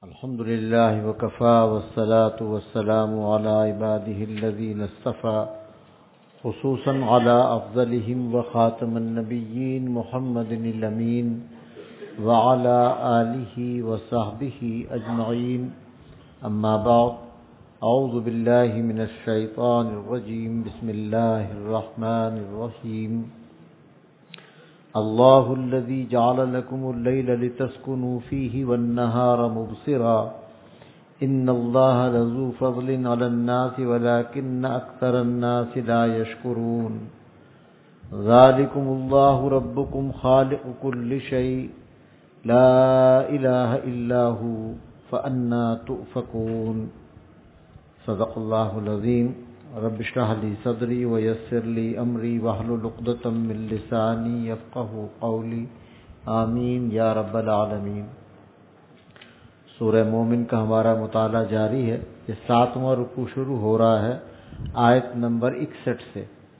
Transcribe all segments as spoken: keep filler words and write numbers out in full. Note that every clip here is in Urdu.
الحمد لله وكفى والصلاة والسلام على عباده الذين اصطفى خصوصا على أفضلهم وخاتم النبيين محمد الأمين وعلى آله وصحبه أجمعين أما بعد أعوذ بالله من الشيطان الرجيم بسم الله الرحمن الرحيم الله الذي جعل لكم الليل لتسكنوا فيه والنهار مبصرا إن الله لذو فضل على الناس ولكن أكثر الناس لا يشكرون ذلكم الله ربكم خالق كل شيء لا إله إلا هو فأنى تؤفكون صدق الله العظيم رب اشرح لي صدري ويسر لي امري واحلل عقدة من لساني يفقهوا قولي آمین یا رب العالمین۔ سورہ مومن کا ہمارا مطالعہ جاری ہے۔ یہ ساتواں رکوع شروع ہو رہا ہے آیت نمبر اکسٹھ سے۔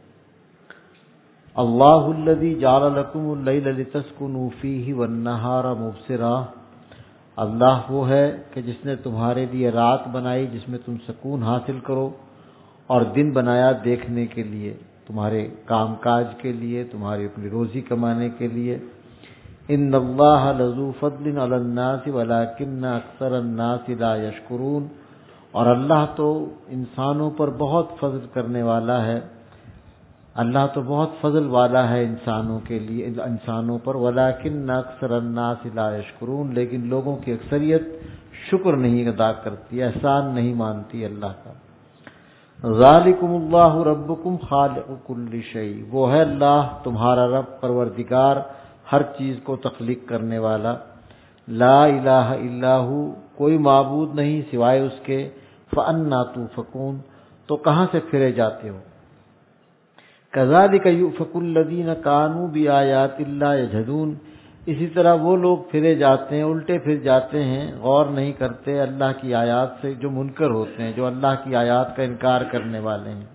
اللہ الذی جعل لکم اللیل لتسکنوا فیہ والنہار مبصرا، اللہ وہ ہے کہ جس نے تمہارے لیے رات بنائی جس میں تم سکون حاصل کرو، اور دن بنایا دیکھنے کے لیے، تمہارے کام کاج کے لیے، تمہاری اپنی روزی کمانے کے لیے۔ ان اللہ لذو فضل علی الناس ولکن اکثر الناس لا یشکرون، اور اللہ تو انسانوں پر بہت فضل کرنے والا ہے، اللہ تو بہت فضل والا ہے انسانوں کے لیے انسانوں پر، ولکن اکثر الناس لا یشکرون، لیکن لوگوں کی اکثریت شکر نہیں ادا کرتی، احسان نہیں مانتی اللہ کا۔ ذالکم اللہ ربکم خالق کل شیء، وہ ہے اللہ تمہارا رب پروردگار ہر چیز کو تخلیق کرنے والا۔ لا الہ الا ہو، کوئی معبود نہیں سوائے اس کے۔ فأنی توفکون، تو کہاں سے پھرے جاتے ہو۔ کذالک یؤفک الذین کانوا بآیات اللہ یجحدون، اسی طرح وہ لوگ پھرے جاتے ہیں، الٹے پھر جاتے ہیں، غور نہیں کرتے اللہ کی آیات سے، جو منکر ہوتے ہیں، جو اللہ کی آیات کا انکار کرنے والے ہیں۔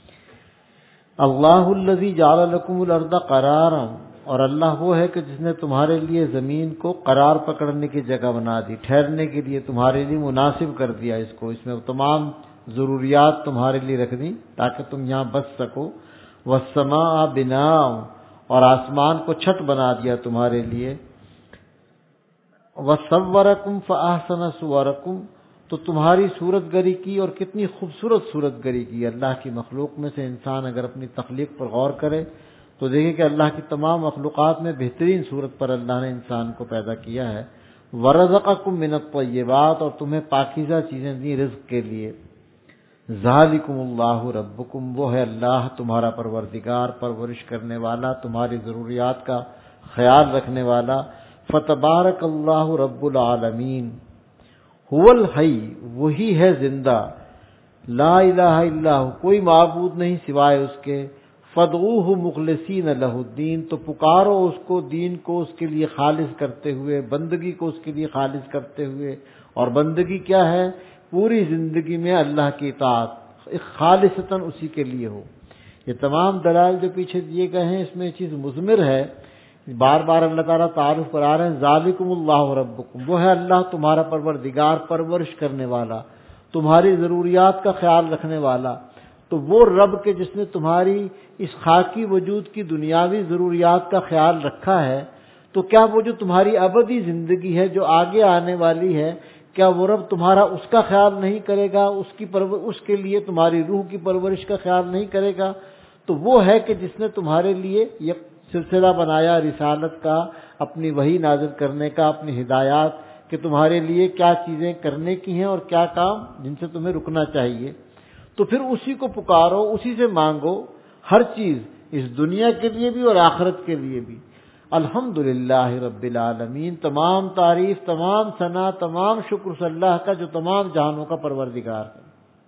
اللہ الذی جعل لکم الارض قرارا، اور اللہ وہ ہے کہ جس نے تمہارے لیے زمین کو قرار پکڑنے کی جگہ بنا دی، ٹھہرنے کے لیے تمہارے لیے مناسب کر دیا اس کو، اس میں تمام ضروریات تمہارے لیے رکھ دی تاکہ تم یہاں بس سکو۔ والسماء بناء، اور آسمان کو چھت بنا دیا تمہارے لیے۔ وَصَوَّرَكُمْ فَأَحْسَنَ صُوَرَكُمْ، تو تمہاری صورت گری کی اور کتنی خوبصورت صورت گری کی۔ اللہ کی مخلوق میں سے انسان اگر اپنی تخلیق پر غور کرے تو دیکھیں کہ اللہ کی تمام مخلوقات میں بہترین صورت پر اللہ نے انسان کو پیدا کیا ہے۔ وَرَزَقَكُم مِّنَ الطَّيِّبَاتِ، اور تمہیں پاکیزہ چیزیں دی رزق کے لیے۔ ذالکم اللہ ربکم، وہ ہے اللہ تمہارا پروردگار، پرورش کرنے والا، تمہاری ضروریات کا خیال رکھنے والا۔ فتبارک اللہ رب العالمین، هو الحی، وہی ہے زندہ، لا الہ الا ہو، کوئی معبود نہیں سوائے اس کے۔ فادعوہ مخلصین لہ الدین، تو پکارو اس کو، دین کو اس کے لیے خالص کرتے ہوئے، بندگی کو اس کے لیے خالص کرتے ہوئے۔ اور بندگی کیا ہے؟ پوری زندگی میں اللہ کی اطاعت خالصتاً اسی کے لیے ہو۔ یہ تمام دلائل جو پیچھے دیے گئے ہیں اس میں یہ چیز مضمر ہے، بار بار اللہ تعالیٰ تعارف کرا رہے ہیں۔ ذالکم اللہ ربکم، وہ ہے اللہ تمہارا پروردگار، پرورش کرنے والا، تمہاری ضروریات کا خیال رکھنے والا۔ تو وہ رب کے جس نے تمہاری اس خاکی وجود کی دنیاوی ضروریات کا خیال رکھا ہے، تو کیا وہ جو تمہاری ابدی زندگی ہے جو آگے آنے والی ہے، کیا وہ رب تمہارا اس کا خیال نہیں کرے گا؟ اس کی پرور اس کے لیے تمہاری روح کی پرورش کا خیال نہیں کرے گا؟ تو وہ ہے کہ جس نے تمہارے لیے یہ سلسلہ بنایا رسالت کا، اپنی وحی نازل کرنے کا، اپنی ہدایات، کہ تمہارے لیے کیا چیزیں کرنے کی ہیں اور کیا کام جن سے تمہیں رکنا چاہیے۔ تو پھر اسی کو پکارو، اسی سے مانگو ہر چیز، اس دنیا کے لیے بھی اور آخرت کے لیے بھی۔ الحمدللہ رب العالمین، تمام تعریف، تمام ثنا، تمام شکر اس اللہ کا جو تمام جہانوں کا پروردگار ہے۔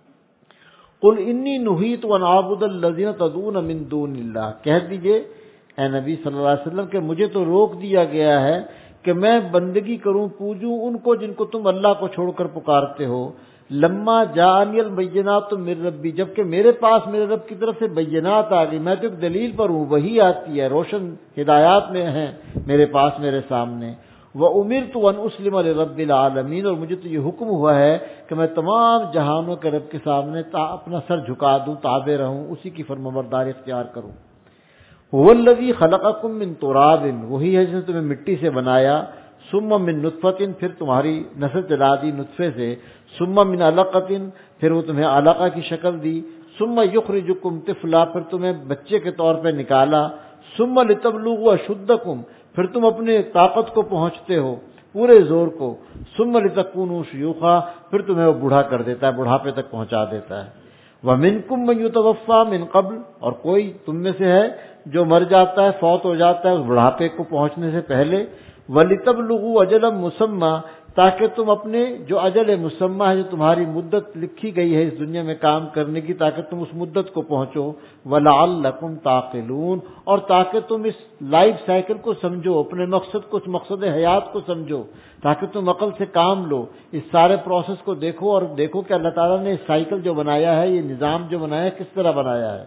قل انی نہیت ان اعبد الذین تدعون من دون اللہ، کہہ دیجئے اے نبی صلی اللہ علیہ وسلم کہ مجھے تو روک دیا گیا ہے کہ میں بندگی کروں، پوجوں ان کو جن کو تم اللہ کو چھوڑ کر پکارتے ہو۔ لما جاءنی البینات من ربی، جبکہ میرے پاس میرے رب کی طرف سے بینات آ گئی، میں تو ایک دلیل پر ہوں، وہی آتی ہے، روشن ہدایات میں ہیں میرے پاس، میرے سامنے۔ وَأُمِرْتُ أَنْ أُسْلِمَ لِرَبِّ الْعَالَمِينَ، اور مجھے تو یہ حکم ہوا ہے کہ میں تمام جہانوں کے رب کے سامنے اپنا سر جھکا دوں، تابع رہوں، اسی کی فرمانبرداری اختیار کروں۔ هُوَ الَّذِي خَلَقَكُم مِّن تُرَابٍ، وہی ہے جس نے تمہیں مٹی سے بنایا، ثُمَّ مِن نُطْفَةٍ، پھر تمہاری نسل چلا دی نطفے سے، ثُمَّ مِن عَلَقَةٍ، پھر وہ تمہیں علقہ کی شکل دی، ثُمَّ يُخْرِجُكُم طِفْلًا، پھر تمہیں بچے کے طور پہ نکالا، ثُمَّ لِتَبْلُغُوا أَشُدَّكُم، پھر تم اپنے طاقت کو پہنچتے ہو، پورے زور کو، ثُمَّ لِتَكُونُوا شُيُوخًا، پھر تمہیں وہ بوڑھا کر دیتا ہے، بڑھاپے تک پہنچا دیتا ہے۔ وَمِنكُم مَّن يُتَوَفَّىٰ مِن قَبْلُ، اور کوئی تم میں سے ہے جو مر جاتا ہے، فوت ہو جاتا ہے اس بڑھاپے کو پہنچنے سے پہلے، وَلِتَبْلُغُوا أَجَلًا مُّسَمًّى، تاکہ تم اپنے جو اجل مسمى ہے، جو تمہاری مدت لکھی گئی ہے اس دنیا میں کام کرنے کی، تاکہ تم اس مدت کو پہنچو، وَلَعَلَّكُمْ تَعْقِلُونَ، اور تاکہ تم اس لائف سائیکل کو سمجھو، اپنے مقصد کو، اس مقصد حیات کو سمجھو، تاکہ تم عقل سے کام لو، اس سارے پروسیس کو دیکھو اور دیکھو کہ اللہ تعالیٰ نے اس سائیکل جو بنایا ہے، یہ نظام جو بنایا ہے، کس طرح بنایا ہے۔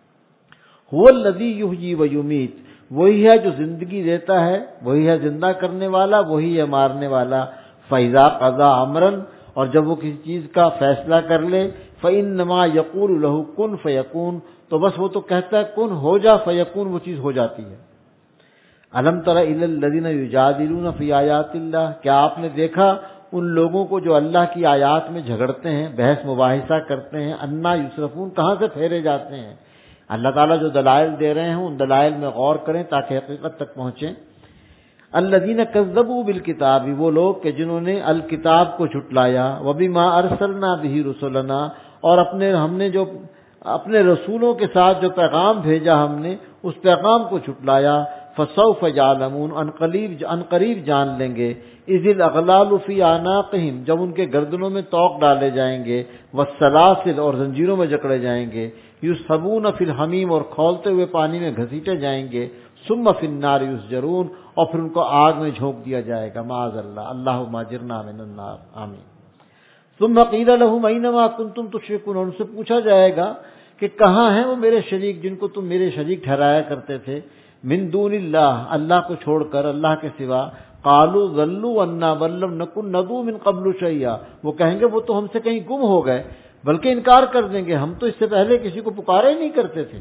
هُوَ الَّذِي يُحْيِي وَيُمِيتُ، وہی ہے جو زندگی دیتا ہے، وہی ہے زندہ کرنے والا، وہی ہے مارنے والا۔ فَإِذَا قَضَىٰ أَمْرًا، اور جب وہ کسی چیز کا فیصلہ کر لے، فَإِنَّمَا يَقُولُ لَهُ كُن فَيَكُونُ، تو بس وہ تو کہتا ہے کن ہو جا، فیکون، وہ چیز ہو جاتی ہے۔ أَلَمْ تَرَ إِلَى الَّذِينَ يُجَادِلُونَ فِي آيَاتِ اللَّهِ، کیا آپ نے دیکھا ان لوگوں کو جو اللہ کی آیات میں جھگڑتے ہیں، بحث مباحثہ کرتے ہیں، اَنَّا يُصْرَفُونَ، کہاں سے پھیرے جاتے ہیں۔ اللہ تعالیٰ جو دلائل دے رہے ہیں ان دلائل میں غور کریں تاکہ حقیقت تک پہنچیں۔ الذین کذبوا بالکتاب، وہ لوگ کہ جنہوں نے الکتاب کو جھٹلایا، وبما ارسلنا به رسلنا، اور اپنے ہم نے جو اپنے رسولوں کے ساتھ جو پیغام بھیجا ہم نے اس پیغام کو جھٹلایا، فسوف یعلمون، ان قریب ان قریب جان لیں گے، اذ الاغلال فی اعناقہم، جب ان کے گردنوں میں طوق ڈالے جائیں گے، والسلاسل، اور زنجیروں میں جکڑے جائیں گے، یسحبون فی الحمیم، اور کھولتے ہوئے پانی میں گھسیٹے جائیں گے، ثم فی النار یسجرون، اور پھر ان کو آگ میں جھونک دیا جائے گا، معاذ اللہ، اللہم اجرنا من النار، آمین۔ ثم قیل لهم اینما کنتم تشرکون، ان سے پوچھا جائے گا کہ کہاں ہیں وہ میرے شریک جن کو تم میرے شریک ٹھہرایا کرتے تھے، من دون اللہ، اللہ کو چھوڑ کر، اللہ کے سوا، قالوا ضلوا عنا بل لم نکن ندعو من قبل شیئا، وہ کہیں گے وہ تو ہم سے کہیں گم ہو گئے، بلکہ انکار کر دیں گے ہم تو اس سے پہلے کسی کو پکارا ہی نہیں کرتے تھے۔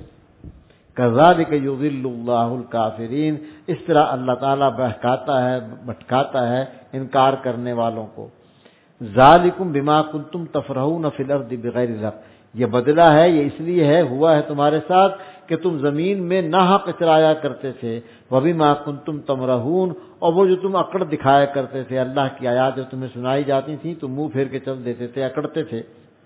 کذالک یضل اللہ الکافرین، اس طرح اللہ تعالیٰ بہکاتا ہے، بھٹکاتا ہے انکار کرنے والوں کو۔ ذالکم بما کنتم تفرحون فی الارض بغیر الحق، یہ بدلہ ہے، یہ اس لیے ہے، ہوا ہے تمہارے ساتھ کہ تم زمین میں ناحق اچرایا کرتے تھے، وبما کنتم تمرحون، اور وہ جو تم اکڑ دکھایا کرتے تھے، اللہ کی آیات جو تمہیں سنائی جاتی تھیں تم منہ پھیر کے چل دیتے تھے، اکڑتے تھے۔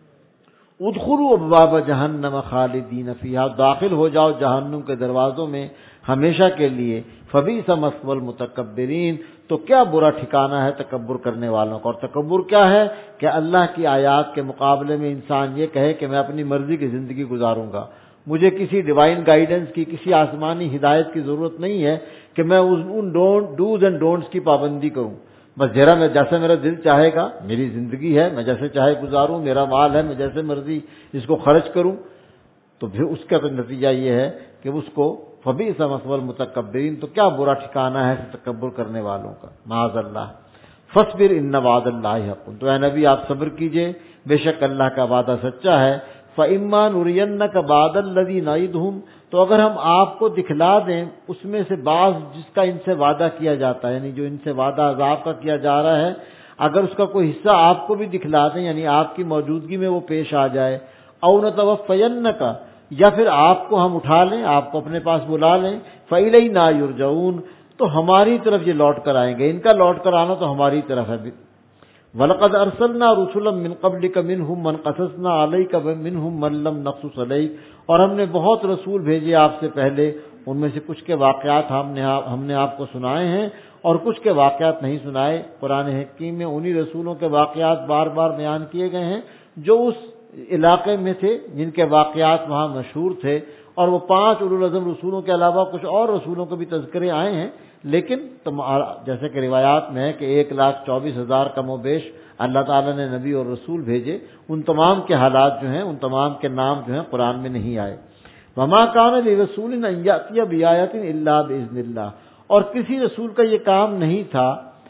ادخلوا ابواب جہنم خالدین فیہا، داخل ہو جاؤ جہنم کے دروازوں میں ہمیشہ کے لیے، فبئس مثوى المتکبرین، تو کیا برا ٹھکانہ ہے تکبر کرنے والوں کا۔ اور تکبر کیا ہے کہ اللہ کی آیات کے مقابلے میں انسان یہ کہے کہ میں اپنی مرضی کی زندگی گزاروں گا، مجھے کسی ڈیوائن گائیڈنس کی، کسی آسمانی ہدایت کی ضرورت نہیں ہے کہ میں ان ڈوز اینڈ ڈونٹس کی پابندی کروں، بس ذرا میں جیسے میرا دل چاہے گا، میری زندگی ہے، میں جیسے چاہے گزاروں، میرا مال ہے، میں جیسے مرضی اس کو خرچ کروں، تو پھر اس کا نتیجہ یہ ہے کہ اس کو فبئس مثوى المتکبرین، تو کیا برا ٹھکانہ ہے تکبر کرنے والوں کا، معاذ اللہ۔ فاصبر ان وعد اللہ حق، تو اے نبی آپ صبر کیجئے، بے شک اللہ کا وعدہ سچا ہے۔ فإما نرینک بعض الذی نعدہم، تو اگر ہم آپ کو دکھلا دیں اس میں سے بعض جس کا ان سے وعدہ کیا جاتا ہے، یعنی جو ان سے وعدہ عذاب کا کیا جا رہا ہے، اگر اس کا کوئی حصہ آپ کو بھی دکھلا دیں، یعنی آپ کی موجودگی میں وہ پیش آ جائے، او نتوفینک، یا پھر آپ کو ہم اٹھا لیں، آپ کو اپنے پاس بلا لیں، فإلینا یرجعون، تو ہماری طرف یہ لوٹ کر آئیں گے، ان کا لوٹ کر آنا تو ہماری طرف ہے۔ وَلَقَدْ أَرْسَلْنَا رُسُلًا مِّن قَبْلِكَ مِنْهُمْ مَنْ قَصَصْنَا عَلَيْكَ وَمِنْهُمْ مَنْ لَمْ نَقْصُصْ عَلَيْكَ، اور ہم نے بہت رسول بھیجے آپ سے پہلے، ان میں سے کچھ کے واقعات ہم نے ہم نے آپ کو سنائے ہیں اور کچھ کے واقعات نہیں سنائے۔ قرآن حکیم میں انہی رسولوں کے واقعات بار بار بیان کیے گئے ہیں جو اس علاقے میں تھے، جن کے واقعات وہاں مشہور تھے، اور وہ پانچ اولو العزم رسولوں کے علاوہ کچھ اور رسولوں کے بھی تذکرے آئے ہیں، لیکن جیسے کہ روایات میں ہے کہ ایک لاکھ چوبیس ہزار کم و بیش اللہ تعالیٰ نے نبی اور رسول بھیجے، ان تمام کے حالات جو ہیں، ان تمام کے نام جو ہیں قرآن میں نہیں آئے۔ وما کان لرسول ان یأتی بآیۃ الا بإذن اللہ، اور کسی رسول کا یہ کام نہیں تھا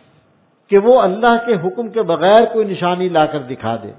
کہ وہ اللہ کے حکم کے بغیر کوئی نشانی لا کر دکھا دے۔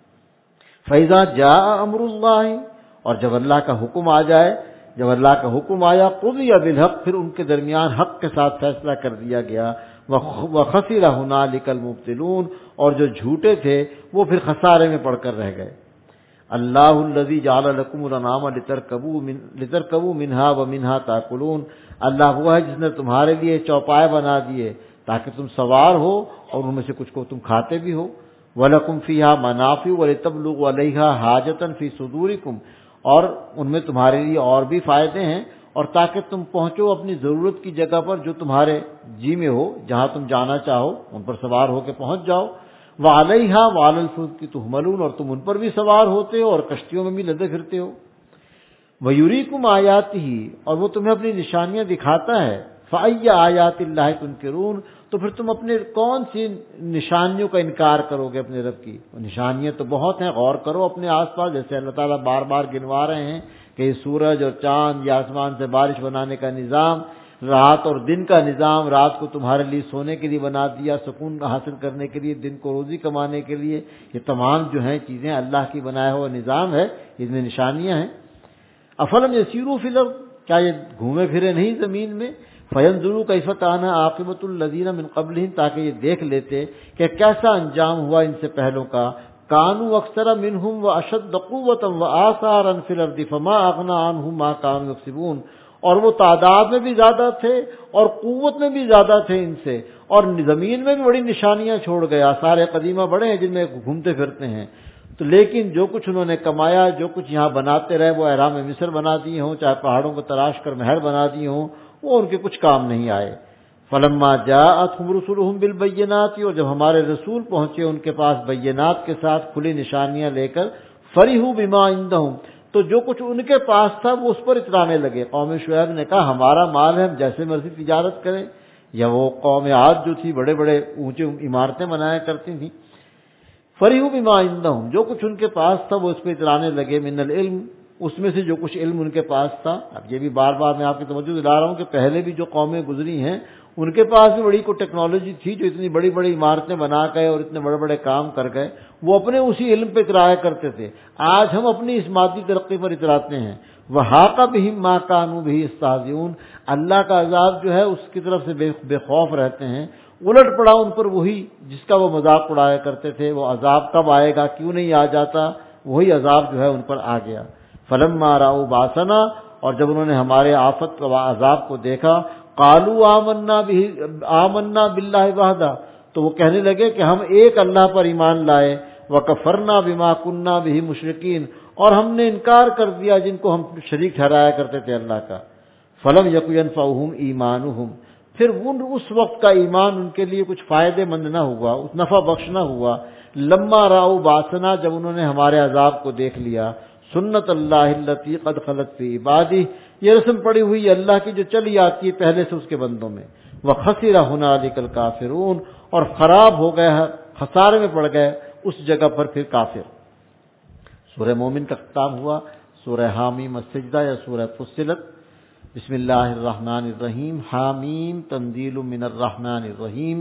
فَإِذَا جَاءَ أَمْرُ اللَّهِ، اور جب اللہ کا حکم آ جائے، جب اللہ کا حکم آیا، قُضِيَ بِالْحَقِّ، پھر ان کے درمیان حق کے ساتھ فیصلہ کر دیا گیا، وَخَسِرَ هُنَالِكَ الْمُبْطِلُونَ، اور جو جھوٹے تھے وہ پھر خسارے میں پڑ کر رہ گئے۔ اللہ الذی جعل لکم الانعام لترکبوا من لترکبوا منها ومنها تاکلون، اللہ وہ ہے جس نے تمہارے لیے چوپائے بنا دیے تاکہ تم سوار ہو اور ان میں سے کچھ کو تم کھاتے بھی ہو۔ وَلَكُمْ فِيهَا مَنَافِعُ وَلِتَبْلُغُوا عَلَيْهَا حَاجَةً فِي صُدُورِكُمْ، اور ان میں تمہارے لیے اور بھی فائدے ہیں، اور تاکہ تم پہنچو اپنی ضرورت کی جگہ پر جو تمہارے جی میں ہو، جہاں تم جانا چاہو ان پر سوار ہو کے پہنچ جاؤ۔ وَعَلَيْهَا وَعَلَى الْفُلْكِ تُحْمَلُونَ، اور تم ان پر بھی سوار ہوتے ہو اور کشتیوں میں بھی لدے پھرتے ہو۔ وَيُرِيكُمْ آيَاتِهِ، اور وہ تمہیں اپنی نشانیاں دکھاتا ہے۔ فَأَيَّ آيَاتِ اللَّهِ تُنْكِرُونَ، تو پھر تم اپنے کون سی نشانیوں کا انکار کرو گے اپنے رب کی؟ نشانیاں تو بہت ہیں، غور کرو اپنے آس پاس، جیسے اللہ تعالیٰ بار بار گنوا رہے ہیں کہ یہ سورج اور چاند یا آسمان سے بارش بنانے کا نظام، رات اور دن کا نظام، رات کو تمہارے لیے سونے کے لیے بنا دیا، سکون حاصل کرنے کے لیے، دن کو روزی کمانے کے لیے، یہ تمام جو ہیں چیزیں اللہ کی بنایا ہوا نظام ہے، اس میں نشانیاں ہیں۔ افلم یسیروا فی الارض، کیا یہ گھومے پھرے نہیں زمین میں؟ فینظروا کیف کان عاقبۃ الذین من قبلہم، تاکہ یہ دیکھ لیتے کہ کیسا انجام ہوا ان سے پہلوں کا۔ کانوا اکثر منہم واشد قوۃ وآثارا فی الارض فما اغنی عنہم ما کانوا یکسبون، اور وہ تعداد میں بھی زیادہ تھے اور قوت میں بھی زیادہ تھے ان سے، اور زمین میں بھی بڑی نشانیاں چھوڑ گئے، آثار قدیمہ بڑے ہیں جن میں گھومتے پھرتے ہیں، تو لیکن جو کچھ انہوں نے کمایا، جو کچھ یہاں بناتے رہے، وہ احرام مصر بنا دیے ہوں، چاہے پہاڑوں کو تراش کر محل بنا دیے ہوں، وہ ان کے کچھ کام نہیں آئے۔ فلما جاءتهم رسلهم بالبینات، اور جب ہمارے رسول پہنچے ان کے پاس بینات کے ساتھ، کھلی نشانیاں لے کر، فرحوا بما عندهم، تو جو کچھ ان کے پاس تھا وہ اس پر اترانے لگے۔ قوم شعیب نے کہا ہمارا مال ہے، ہم جیسے مرضی تجارت کریں، یا وہ قوم عاد جو تھی بڑے بڑے اونچے عمارتیں بنایا کرتی تھیں۔ فرحوا بما عندهم، جو کچھ ان کے پاس تھا وہ اس پہ اترانے لگے، من العلم، اس میں سے جو کچھ علم ان کے پاس تھا۔ اب یہ بھی بار بار میں آپ کی توجہ دلا رہا ہوں کہ پہلے بھی جو قومیں گزری ہیں ان کے پاس بھی بڑی کو ٹیکنالوجی تھی، جو اتنی بڑی بڑی عمارتیں بنا گئے اور اتنے بڑے بڑے کام کر گئے، وہ اپنے اسی علم پہ اترایا کرتے تھے۔ آج ہم اپنی اس مادی ترقی پر اتراتے ہیں۔ وَحَاقَ بِهِم مَا كَانُوا بِهِ يَسْتَهْزِئُونَ، اللہ کا عذاب جو ہے اس کی طرف سے بے, بے خوف رہتے ہیں، الٹ پڑا ان پر وہی جس کا وہ مذاق اڑایا کرتے تھے۔ وہ عذاب کب آئے گا، کیوں نہیں آ جاتا، وہی عذاب جو ہے ان پر آ گیا۔ فَلَمَّا رَأَوْا بَأْسَنَا، اور جب انہوں نے ہمارے آفت و عذاب کو دیکھا، قَالُوا آمَنَّا بِهِ آمَنَّا بِاللَّهِ وَحْدَهُ، تو وہ کہنے لگے کہ ہم ایک اللہ پر ایمان لائے، وَكَفَرْنَا بِمَا كُنَّا بِهِ مُشْرِكِينَ، اور ہم نے انکار کر دیا جن کو ہم شریک ٹھہرایا کرتے تھے اللہ کا۔ فَلَمْ يَكُ يَنفَعُهُمْ إِيمَانُهُمْ، پھر اس وقت کا ایمان ان کے لیے کچھ فائدے مند نہ ہوا، اس نفع بخش نہ ہوا۔ لما رأوا باسنا، جب انہوں نے ہمارے عذاب کو دیکھ لیا۔ سنت اللہ التی قد خلت فی عبادہ، یہ رسم پڑی ہوئی اللہ کی جو چلی آتی ہے پہلے سے اس کے بندوں میں۔ وخسر ہنالک الکافرون، اور خراب ہو گئے، خسارے میں پڑ گئے اس جگہ پر پھر کافر۔ سورہ مومن کا ختم ہوا، سورہ حامیم السجدہ یا سورہ فصلت۔ بسم اللہ الرحمن الرحیم، حامیم تنزیل من الرحمن الرحیم۔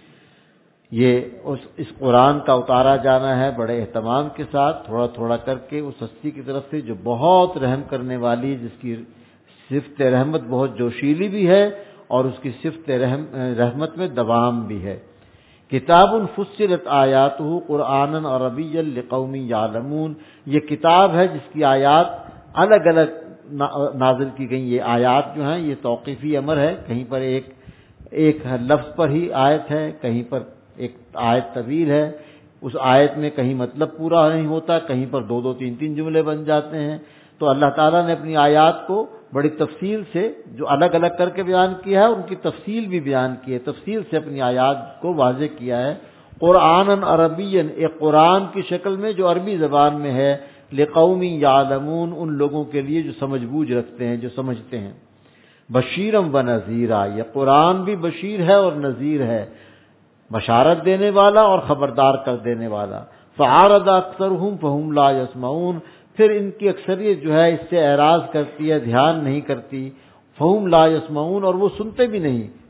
یہ اس, اس قرآن کا اتارا جانا ہے بڑے اہتمام کے ساتھ، تھوڑا تھوڑا کر کے اس ہستی کی طرف سے جو بہت رحم کرنے والی، جس کی صفت رحمت بہت جوشیلی بھی ہے اور اس کی صفت رحم رحمت میں دوام بھی ہے۔ کتاب فصلت آیاتہ قرآنا عربیا لقوم یعلمون، یہ کتاب ہے جس کی آیات الگ الگ نازل کی گئی۔ یہ آیات جو ہیں یہ توقیفی امر ہے، کہیں پر ایک ایک لفظ پر ہی آیت ہے، کہیں پر ایک آیت طویل ہے، اس آیت میں کہیں مطلب پورا نہیں ہوتا، کہیں پر دو دو تین تین جملے بن جاتے ہیں۔ تو اللہ تعالیٰ نے اپنی آیات کو بڑی تفصیل سے جو الگ الگ کر کے بیان کیا ہے، ان کی تفصیل بھی بیان کی ہے، تفصیل سے اپنی آیات کو واضح کیا ہے۔ قرآن عربین، ایک قرآن کی شکل میں جو عربی زبان میں ہے، لقوم یعلمون، ان لوگوں کے لیے جو سمجھ بوجھ رکھتے ہیں، جو سمجھتے ہیں۔ بشیرم و نذیرا، یہ قرآن بھی بشیر ہے اور نذیر ہے، بشارت دینے والا اور خبردار کر دینے والا۔ فعارض اکثرهم فهم لا يسمعون، پھر ان کی اکثریت جو ہے اس سے اعراض کرتی ہے، دھیان نہیں کرتی۔ فهم لا يسمعون، اور وہ سنتے بھی نہیں۔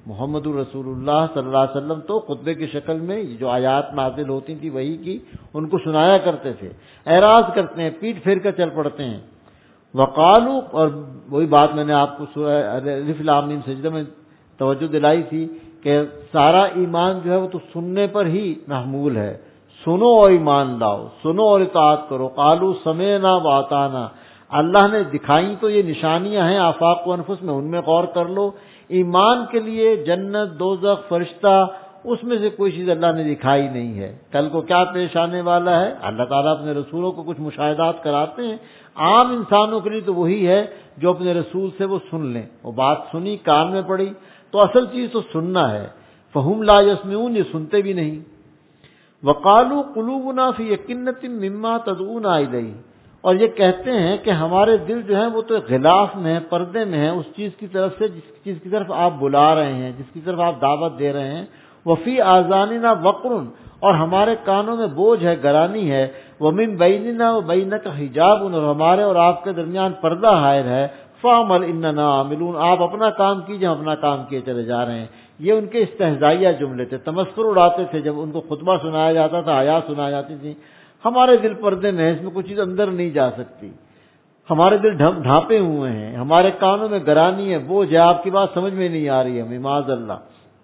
محمد الرسول اللہ صلی اللہ علیہ وسلم تو خطبے کی شکل میں جو آیات نازل ہوتی تھی وہی کی ان کو سنایا کرتے تھے، اعراض کرتے ہیں، پیٹ پھیر کر چل پڑتے ہیں۔ وقالو، اور وہی بات میں نے آپ کو سورہ الف لام میم سجدہ میں توجہ دلائی تھی کہ سارا ایمان جو ہے وہ تو سننے پر ہی محمول ہے، سنو اور ایمان لاؤ، سنو اور اطاعت کرو۔ قالو سمعنا واطعنا، اللہ نے دکھائی تو یہ نشانیاں ہیں آفاق و انفس میں، ان میں غور کر لو۔ ایمان کے لیے جنت، دوزخ، فرشتہ، اس میں سے کوئی چیز اللہ نے دکھائی نہیں ہے۔ کل کو کیا پیش آنے والا ہے، اللہ تعالیٰ اپنے رسولوں کو کچھ مشاہدات کراتے ہیں، عام انسانوں کے لیے تو وہی ہے جو اپنے رسول سے وہ سن لیں، وہ بات سنی، کان میں پڑی، تو اصل چیز تو سننا ہے۔ فہم لا یسمعون، یہ سنتے بھی نہیں۔ وقالوا قلوبنا فی اکنۃ مما تدعونا الیہ، اور یہ کہتے ہیں کہ ہمارے دل جو ہیں وہ تو غلاف میں ہے، پردے میں ہے اس چیز کی طرف سے جس چیز کی طرف آپ بلا رہے ہیں، جس کی طرف آپ دعوت دے رہے ہیں۔ وفی آذاننا وقر، اور ہمارے کانوں میں بوجھ ہے، گرانی ہے۔ ومن بیننا وبینک حجاب، اور ہمارے اور آپ کے درمیان پردہ حائل ہے۔ فعمل اننا عاملون، آپ اپنا کام کیجئے، ہم اپنا کام کیے چلے جا رہے ہیں۔ یہ ان کے استہزائیہ جملے تھے، تمسخر اڑاتے تھے جب ان کو خطبہ سنایا جاتا تھا، آیات سنائی جاتی تھی۔ ہمارے دل پردے میں ہے، اس میں کوئی چیز اندر نہیں جا سکتی، ہمارے دل ڈھانپے ہوئے ہیں، ہمارے کانوں میں گرانی ہے، بوجھ ہے، آپ کی بات سمجھ میں نہیں آ رہی ہے، معاذ اللہ،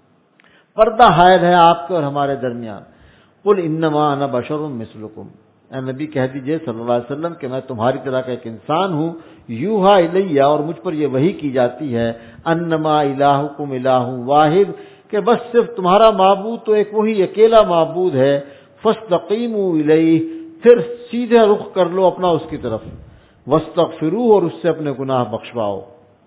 پردہ حائل ہے آپ کے اور ہمارے درمیان۔ قل انما انا بشر مثلکم، اے نبی کہہ دیجئے صلی اللہ علیہ وسلم کہ میں تمہاری طرح کا ایک انسان ہوں، یوحا الیہ، اور مجھ پر یہ وحی کی جاتی ہے، انما الہکم الہ واحد، کہ بس صرف تمہارا معبود تو ایک وہی اکیلا معبود ہے۔ فاستقیموا الیہ، پھر سیدھے رخ کر لو اپنا اس کی طرف، واستغفروہ، اور اس سے اپنے گناہ بخشواؤ۔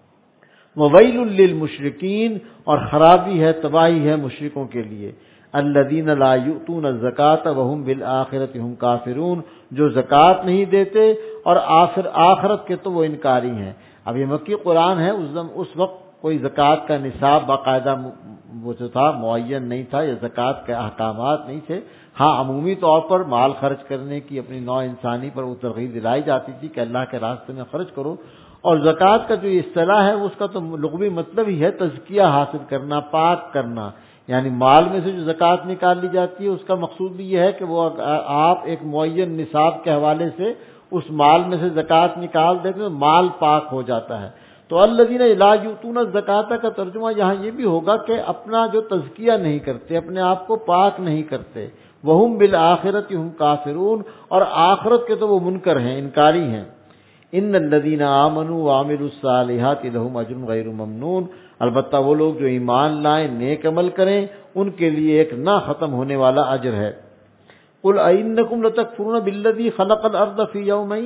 وویل للمشرکین، اور خرابی ہے، تباہی ہے مشرکوں کے لیے، الذین لا یؤتون الزکاۃ وهم بالآخرۃ هم کافرون، جو زکوٰۃ نہیں دیتے اور آخر آخرت کے تو وہ انکاری ہیں۔ اب یہ مکی قرآن ہے، اس اس وقت کوئی زکوٰۃ کا نصاب باقاعدہ وہ جو تھا معین نہیں تھا، یا زکوٰۃ کے احکامات نہیں تھے۔ ہاں عمومی طور پر مال خرچ کرنے کی اپنی نوع انسانی پر وہ ترغیب دلائی جاتی تھی کہ اللہ کے راستے میں خرچ کرو، اور زکوٰۃ کا جو اصطلاح ہے اس کا تو لغوی مطلب ہی ہے تزکیہ حاصل کرنا، پاک کرنا، یعنی مال میں سے جو زکوٰۃ نکال لی جاتی ہے اس کا مقصود بھی یہ ہے کہ وہ آپ ایک معین نصاب کے حوالے سے اس مال میں سے زکوٰۃ نکال دیتے تو مال پاک ہو جاتا ہے۔ تو الذین لا یؤتون الزکاۃ کا ترجمہ یہاں یہ بھی ہوگا کہ اپنا جو تزکیہ نہیں کرتے، اپنے آپ کو پاک نہیں کرتے، وہم بالآخرۃ ہم کافرون، اور آخرت کے تو وہ منکر ہیں، انکاری ہیں۔ ان الذین آمنوا وعملوا الصالحات لهم اجر غیر ممنون، البتہ وہ لوگ جو ایمان لائیں، نیک عمل کریں، ان کے لیے ایک نہ ختم ہونے والا اجر ہے۔ قل ائنکم لتکفرون بالذی خلق الارض فی یومین،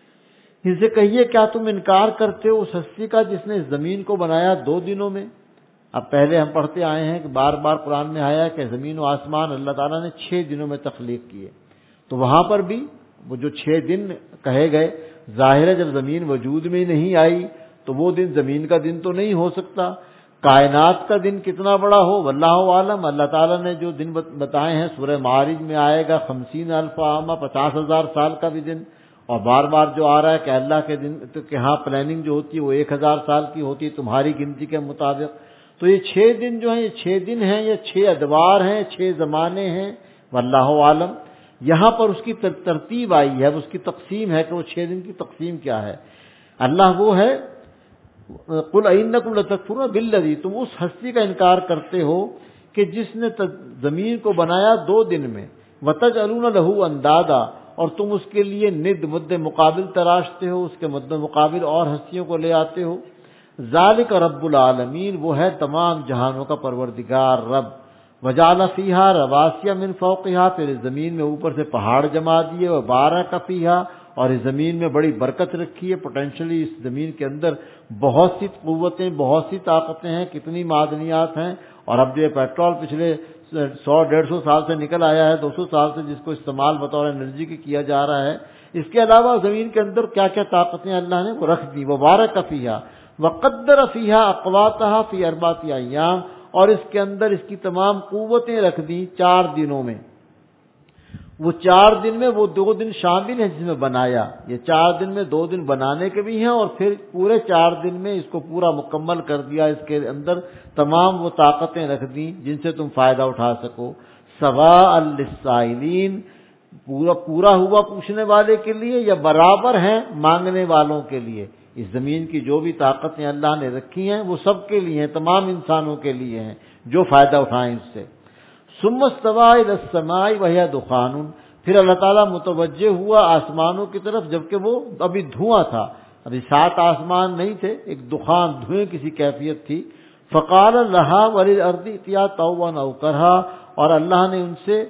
ان سے کہیے کیا تم انکار کرتے ہو اس ہستی کا جس نے زمین کو بنایا دو دنوں میں؟ اب پہلے ہم پڑھتے آئے ہیں کہ بار بار قرآن میں آیا کہ زمین و آسمان اللہ تعالیٰ نے چھ دنوں میں تخلیق کیے، تو وہاں پر بھی وہ جو چھ دن کہے گئے، ظاہر ہے جب زمین وجود میں نہیں آئی تو وہ دن زمین کا دن تو نہیں ہو سکتا، کائنات کا دن کتنا بڑا ہو واللہ عالم۔ اللہ تعالیٰ نے جو دن بتائے ہیں سورہ معارج میں آئے گا خمسین الف عامہ، پچاس ہزار سال کا بھی دن، اور بار بار جو آ رہا ہے کہ اللہ کے دن کہ ہاں پلاننگ جو ہوتی ہے وہ ایک ہزار سال کی ہوتی ہے تمہاری گنتی کے مطابق۔ تو یہ چھ دن جو ہیں یہ چھ دن ہیں، یہ چھ ادوار ہیں، چھ زمانے ہیں، واللہ عالم۔ یہاں پر اس کی ترتیب آئی ہے، اس کی تقسیم ہے کہ وہ چھ دن کی تقسیم کیا ہے۔ اللہ وہ ہے، قل ائنکم لتکفرون بالذی، تم اس ہستی کا انکار کرتے ہو کہ جس نے زمین کو بنایا دو دن میں، وتجعلون لہ اندادا، اور تم اس کے لیے ند مد مقابل تراشتے ہو، اس کے مد مقابل اور ہستیوں کو لے آتے ہو۔ ذالک رب العالمین، وہ ہے تمام جہانوں کا پروردگار رب۔ وجعل فیہا رواسیا من فوقہا، پھر اس زمین میں اوپر سے پہاڑ جما دیے، وبارک فیہا، اور اس زمین میں بڑی برکت رکھی ہے، پوٹینشلی اس زمین کے اندر بہت سی قوتیں، بہت سی طاقتیں ہیں، کتنی معدنیات ہیں، اور اب جو پیٹرول پچھلے سو ڈیڑھ سو سال سے نکل آیا ہے، دو سو سال سے جس کو استعمال بطور انرجی کی کیا جا رہا ہے، اس کے علاوہ زمین کے اندر کیا کیا طاقتیں اللہ نے وہ رکھ دی۔ وبارک فیہا وقدر فیہا اقواتہا فی اربعۃ ایام، اور اس کے اندر اس کی تمام قوتیں رکھ دی چار دنوں میں۔ وہ چار دن میں وہ دو دن شامل ہیں جس میں بنایا، یہ چار دن میں دو دن بنانے کے بھی ہیں اور پھر پورے چار دن میں اس کو پورا مکمل کر دیا، اس کے اندر تمام وہ طاقتیں رکھ دیں جن سے تم فائدہ اٹھا سکو۔ سواء للسائلین، پورا پورا ہوا پوچھنے والے کے لیے یا برابر ہیں مانگنے والوں کے لیے؟ اس زمین کی جو بھی طاقتیں اللہ نے رکھی ہیں وہ سب کے لیے ہیں، تمام انسانوں کے لیے ہیں جو فائدہ اٹھائیں اس سے۔ ثم استوى الى السماء وهي دخان، پھر اللہ تعالیٰ متوجہ ہوا آسمانوں کی طرف جبکہ وہ ابھی دھواں تھا، ابھی سات آسمان نہیں تھے، ایک دخان دھوئیں کسی کیفیت تھی۔ فقال لها وللارض ائتيا طوعا او كرها، اور اللہ نے ان سے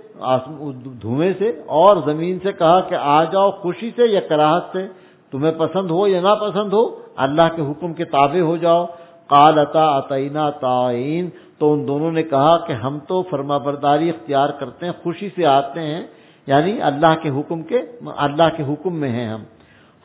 دھوئیں سے اور زمین سے کہا کہ آ جاؤ خوشی سے یا کراہت سے، تمہیں پسند ہو یا نہ پسند ہو اللہ کے حکم کے تابع ہو جاؤ۔ قالتا اتینا طائعین، تو ان دونوں نے کہا کہ ہم تو فرما برداری اختیار کرتے ہیں، خوشی سے آتے ہیں، یعنی اللہ کے حکم کے اللہ کے حکم میں ہیں ہم۔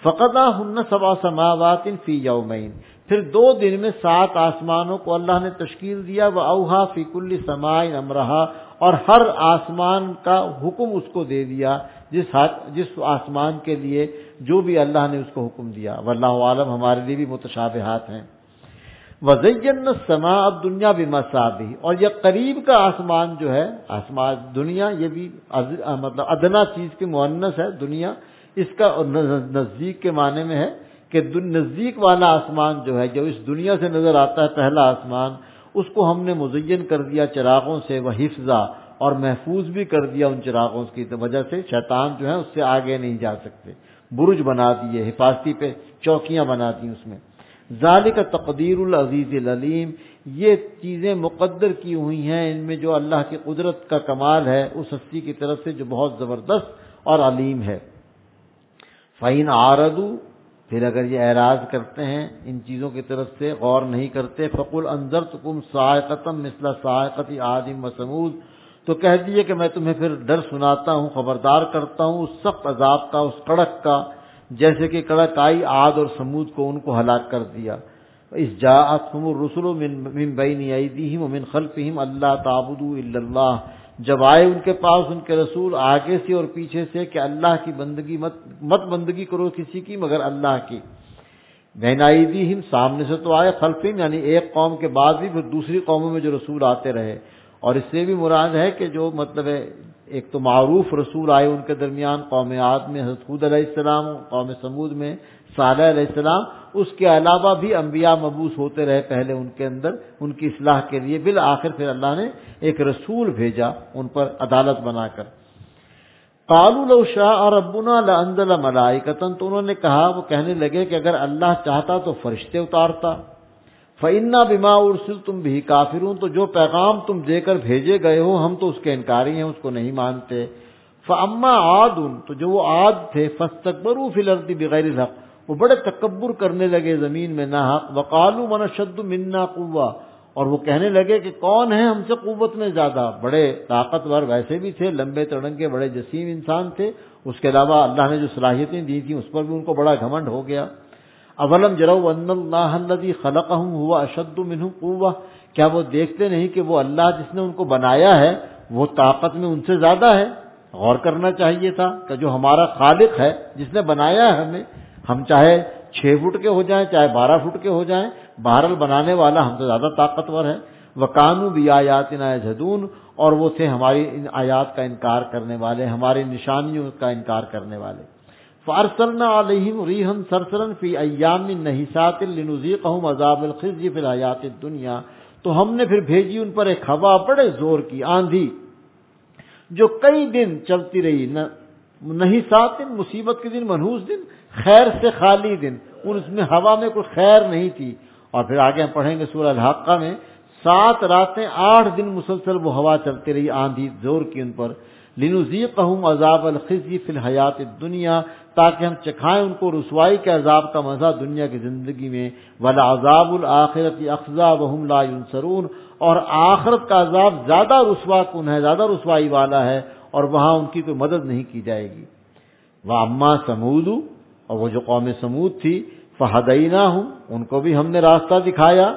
فقضاهن سبع سماوات فی یومین، پھر دو دن میں سات آسمانوں کو اللہ نے تشکیل دیا۔ وأوحى فی کل سماء امرها، اور ہر آسمان کا حکم اس کو دے دیا، جس جس آسمان کے لیے جو بھی اللہ نے اس کو حکم دیا۔ واللہ عالم، ہمارے لیے بھی متشابہات ہیں۔ وَزَيَّنَّا السَّمَاءَ الدُّنْيَا بِمَصَابِيحَ، اور یہ قریب کا آسمان جو ہے، آسمان دنیا، یہ بھی مطلب ادنا چیز کی مؤنث ہے دنیا، اس کا نزدیک کے معنی میں ہے کہ نزدیک والا آسمان جو ہے، جو اس دنیا سے نظر آتا ہے پہلا آسمان، اس کو ہم نے مزین کر دیا چراغوں سے، وہ حفظہ، اور محفوظ بھی کر دیا ان چراغوں کی وجہ سے، شیطان جو ہے اس سے آگے نہیں جا سکتے، برج بنا دیے، حفاظتی پہ چوکیاں بنا دی اس میں۔ ذالک تقدیر العزیز العلیم، یہ چیزیں مقدر کی ہوئی ہیں، ان میں جو اللہ کی قدرت کا کمال ہے اس ہستی کی طرف سے جو بہت زبردست اور علیم ہے۔ فَإِنْ عَارَضُوا، پھر اگر یہ اعراض کرتے ہیں ان چیزوں کی طرف سے، غور نہیں کرتے، فَقُلْ أَنذَرْتُكُمْ صَاعِقَةً مِثْلَ صَاعِقَةِ عَادٍ وَثَمُودَ، تو کہہ دیجئے کہ میں تمہیں پھر ڈر سناتا ہوں، خبردار کرتا ہوں اس سخت عذاب کا، اس کڑک کا، جیسے کہ کڑک آئی عاد اور سمود کو، ان کو ہلاک کر دیا۔ اِذْ جَاءَتْهُمُ الرُّسُلُ مِن بَيْنِ أَيْدِيهِمْ وَمِنْ خَلْفِهِمْ أَلَّا تَعْبُدُوا إِلَّا اللَّهَ، جب آئے ان کے پاس ان کے رسول آگے سے اور پیچھے سے کہ اللہ کی بندگی مت مت بندگی کرو کسی کی مگر اللہ کی۔ بین ایدیہم، سامنے سے تو آئے، خلفہم یعنی ایک قوم کے بعد بھی پھر دوسری قوموں میں جو رسول آتے رہے، اور اس سے بھی مراد ہے کہ جو مطلب ہے ایک تو معروف رسول آئے ان کے درمیان، قوم عاد میں حضرت ہود علیہ السلام، قوم سمود میں صالح علیہ السلام، اس کے علاوہ بھی انبیاء مبعوث ہوتے رہے پہلے ان کے اندر ان کی اصلاح کے لیے، بالآخر پھر اللہ نے ایک رسول بھیجا ان پر عدالت بنا کر۔ قالوا لو شاء ربنا لانزل ملائکۃ، تو انہوں نے کہا، وہ کہنے لگے کہ اگر اللہ چاہتا تو فرشتے اتارتا۔ فإنا بما ارسلتم به کافرون، تو جو پیغام تم دے کر بھیجے گئے ہو ہم تو اس کے انکاری ہیں، اس کو نہیں مانتے۔ فاما عاد، تو جو وہ عاد تھے، فاستكبروا فی الارض بغیر الحق، وہ بڑے تکبر کرنے لگے زمین میں نہ حق۔ وقالوا من اشد منا قوة، اور وہ کہنے لگے کہ کون ہے ہم سے قوت میں زیادہ، بڑے طاقتور ویسے بھی تھے، لمبے تڑنگے بڑے جسیم انسان تھے، اس کے علاوہ اللہ نے جو صلاحیتیں دی تھیں اس پر بھی ان کو بڑا گھمنڈ ہو گیا۔ اولم جروا ان اللہ الذی خلقهم هو اشد منهم قوة، کیا وہ دیکھتے نہیں کہ وہ اللہ جس نے ان کو بنایا ہے وہ طاقت میں ان سے زیادہ ہے؟ غور کرنا چاہیے تھا کہ جو ہمارا خالق ہے جس نے بنایا ہے ہمیں، ہم چاہے چھ فٹ کے ہو جائیں چاہے بارہ فٹ کے ہو جائیں، بہرحال بنانے والا ہم سے زیادہ طاقتور ہے۔ وَكَانُوا بِآيَاتِنَا يَجْحَدُونَ، اور وہ تھے ہماری ان آیات کا انکار کرنے والے، ہماری نشانیوں کا انکار کرنے والے۔ فَأَرْسَلْنَا عَلَيْهِمْ رِيحًا صَرْصَرًا فِي أَيَّامٍ نَحِسَاتٍ لِنُذِيقَهُمْ عَذَابَ الْخِزْيِ فِي الْحَيَاةِ الدُّنْيَا، تو ہم نے پھر بھیجی ان پر ایک ہوا بڑے زور کی، آندھی جو کئی دن چلتی رہی، نحسات مصیبت کے دن، منحوس دن، خیر سے خالی دن، اس میں ہوا میں کوئی خیر نہیں تھی۔ اور پھر آگے ہم پڑھیں گے سورہ الحاقہ میں، سات راتیں آٹھ دن مسلسل وہ ہوا چلتی رہی، آندھی زور کی ان پر۔ لِنُذِيقَهُمْ عَذَابَ الْخِزْيِ فِي الْحَيَاةِ الدُّنْيَا، تاکہ ہم چکھائیں ان کو رسوائی کے عذاب کا مزہ دنیا کی زندگی میں۔ وَلَعَذَابُ الْآخِرَةِ أَخْزَىٰ وَهُمْ لَا يُنصَرُونَ، اور آخرت کا عذاب زیادہ رسوا کن ہے، زیادہ رسوائی والا ہے، اور وہاں ان کی کوئی مدد نہیں کی جائے گی۔ وَأَمَّا ثَمُودُ، اور وہ جو قوم سمود تھی، فَهَدَيْنَاهُمْ، ان کو بھی ہم نے راستہ دکھایا۔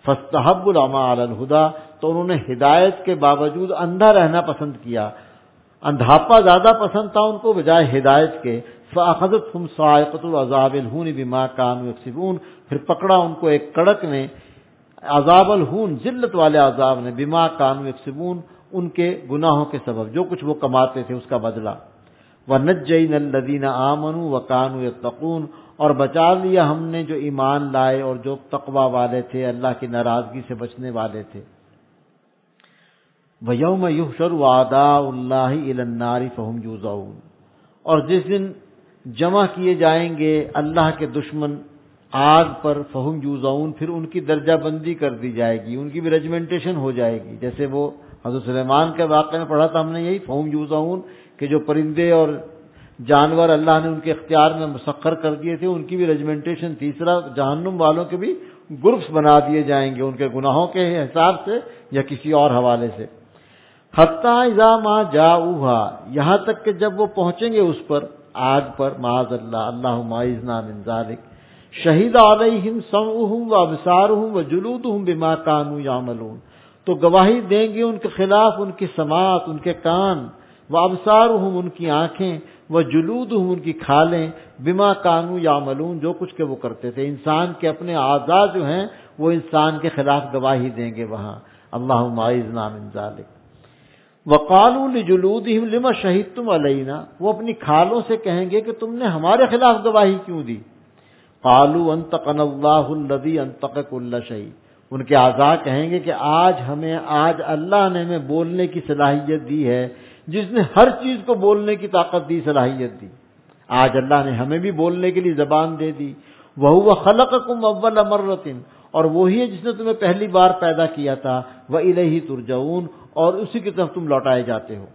فَاسْتَحَبُّوا الْعَمَىٰ عَلَى الْهُدَىٰ، تو انہوں نے ہدایت کے باوجود اندھا رہنا پسند کیا۔ اندھاپا زیادہ پسند تھا ان کو بجائے ہدایت کے. فأخذتهم صاعقة العذاب الہون بما كانوا یکسبون، پھر پکڑا ان کو ایک کڑک نے، عذاب الہون ذلت والے عذاب نے، بما كانوا یکسبون ان کے گناہوں کے سبب، جو کچھ وہ کماتے تھے اس کا بدلہ. وَنَجَّيْنَا الَّذِينَ آمَنُوا وَكَانُوا يَتَّقُونَ، اور بچا لیا ہم نے جو ایمان لائے اور جو تقوی والے تھے، اللہ کی ناراضگی سے بچنے والے تھے. وَيَوْمَ يُحْشَرُ أَعْدَاءُ اللَّهِ إِلَى النَّارِ فَهُمْ يُوزَعُونَ، اور جس دن جمع کیے جائیں گے اللہ کے دشمن آگ پر، فہم یوزعون، پھر ان کی درجہ بندی کر دی جائے گی، ان کی بھی رجمنٹیشن ہو جائے گی. جیسے وہ حضرت سلیمان کے واقعے میں پڑھا تھا ہم نے، یہی فہم یوزعون کہ جو پرندے اور جانور اللہ نے ان کے اختیار میں مسخر کر دیے تھے، ان کی بھی رجمنٹیشن. تیسرا، جہنم والوں کے بھی گروپس بنا دیے جائیں گے ان کے گناہوں کے حساب سے یا کسی اور حوالے سے. حتی اذا ما جاؤوها، یہاں تک کہ جب وہ پہنچیں گے اس پر، آگ پر، معاذ اللہ، اللہم اعذنا من ذلک، شہید علیہم سمعہم وابصارہم وجلودہم بما کانوا یعملون، تو گواہی دیں گے ان کے خلاف ان کی سماعت، ان کے کان، وابصارہم ان کی آنکھیں، وجلودہم ان کی کھالیں، بما کانوا یعملون جو کچھ کہ وہ کرتے تھے. انسان کے اپنے اعضاء جو ہیں وہ انسان کے خلاف گواہی دیں گے وہاں. اللہم اعذنا من ذلک. وقالوا لجلودہم لما شہدتم علینا، وہ اپنی کھالوں سے کہیں گے کہ تم نے ہمارے خلاف گواہی کیوں دی. قالوا انطقنا اللہ الذی انطق کل شیء، ان کے اعضاء کہیں گے کہ آج ہمیں آج اللہ نے ہمیں بولنے کی صلاحیت دی ہے، جس نے ہر چیز کو بولنے کی طاقت دی، صلاحیت دی. آج اللہ نے ہمیں بھی بولنے کے لیے زبان دے دی. وَهُوَ خَلَقَكُمْ أَوَّلَ مَرَّةٍ، اور وہی ہے جس نے تمہیں پہلی بار پیدا کیا تھا. وَإِلَيْهِ تُرْجَعُونَ، اور اسی کی طرف تم لوٹائے جاتے ہو.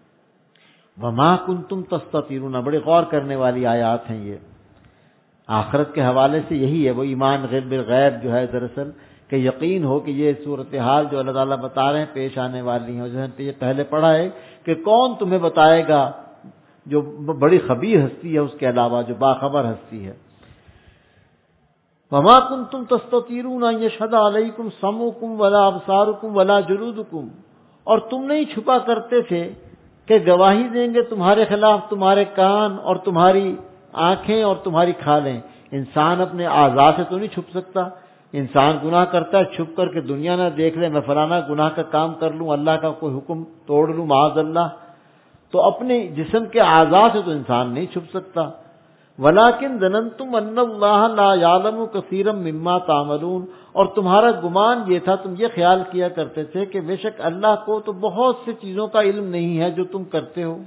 وَمَا كُنْتُمْ تَسْتَتِرُونَ، بڑے غور کرنے والی آیات ہیں یہ. آخرت کے حوالے سے یہی ہے وہ ایمان غیب بالغیب جو ہے، دراصل کہ یقین ہو کہ یہ صورتحال جو اللہ تعالیٰ بتا رہے ہیں پیش آنے والی ہیں. جو ہے یہ پہلے پڑھا ہے کہ کون تمہیں بتائے گا جو بڑی خبیر ہستی ہے اس کے علاوہ، جو باخبر ہستی ہے. وَمَا كُنْتُمْ تَسْتَطِيعُونَ أَن يَشْهَدَ عَلَيْكُمْ سَمْعُكُمْ وَلَا أَبْصَارُكُمْ وَلَا جُلُودُكُمْ، اور تم نہیں چھپا کرتے تھے کہ گواہی دیں گے تمہارے خلاف تمہارے کان اور تمہاری آنکھیں اور تمہاری کھالیں. انسان اپنے اعضاء سے تو نہیں چھپ سکتا. انسان گناہ کرتا ہے چھپ کر کے دنیا نہ دیکھ لے، میں فلانا گناہ کا کام کر لوں، اللہ کا کوئی حکم توڑ لوں معاذ اللہ. تو اپنے جسم کے اعضاء سے تو انسان نہیں چھپ سکتا. وَلَٰكِن ظَنَنتُمْ أَنَّ اللَّهَ لَا يَعْلَمُ كَثِيرًا مِّمَّا تَعْمَلُونَ، اور تمہارا گمان یہ تھا، تم یہ خیال کیا کرتے تھے کہ بے شک اللہ کو تو بہت سی چیزوں کا علم نہیں ہے جو تم کرتے ہو.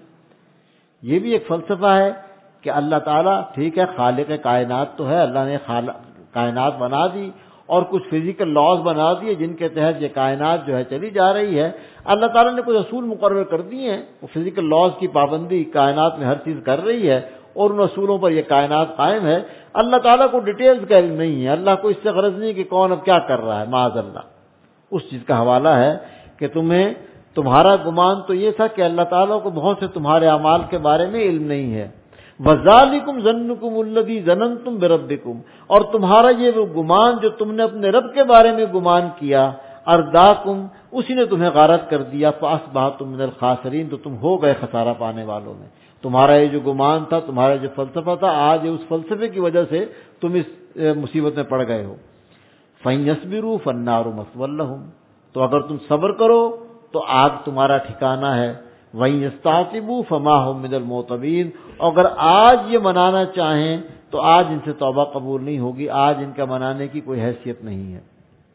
یہ بھی ایک فلسفہ ہے کہ اللہ تعالیٰ ٹھیک ہے خالق کائنات تو ہے، اللہ نے کائنات بنا دی اور کچھ فزیکل لاز بنا دیے جن کے تحت یہ کائنات جو ہے چلی جا رہی ہے. اللہ تعالیٰ نے کچھ اصول مقرر کر دیے ہیں، وہ فزیکل لاز کی پابندی کائنات میں ہر چیز کر رہی ہے اور ان اصولوں پر یہ کائنات قائم ہے. اللہ تعالیٰ کو ڈیٹیلز کا علم نہیں ہے، اللہ کو اس سے غرض نہیں کہ کون اب کیا کر رہا ہے معاذ اللہ. اس چیز کا حوالہ ہے کہ تمہیں تمہارا گمان تو یہ تھا کہ اللہ تعالیٰ کو بہت سے تمہارے اعمال کے بارے میں علم نہیں ہے. وَذَلِكُمْ ظَنُّكُمُ الَّذِي ظَنَنْتُمْ بِرَبِّكُمْ، اور تمہارا یہ وہ گمان جو تم نے اپنے رب کے بارے میں گمان کیا، ارداکم، اسی نے تمہیں غارت کر دیا. فَأَصْبَحْتُم مِّنَ الْخَاسِرِينَ، تو تم ہو گئے خسارہ پانے والوں میں. تمہارا یہ جو گمان تھا، تمہارا جو فلسفہ تھا، آج اس فلسفے کی وجہ سے تم اس مصیبت میں پڑ گئے ہو. فَإِن يَصْبِرُوا فَالنَّارُ مَثْوًى لَّهُمْ، تو اگر تم صبر کرو تو آگ تمہارا ٹھکانہ ہے. وَإِن يَسْتَعْتِبُوا فَمَا هُم مِّنَ الْمُعْتَبِينَ، اگر آج یہ منانا چاہیں تو آج ان سے توبہ قبول نہیں ہوگی، آج ان کا منانے کی کوئی حیثیت نہیں ہے.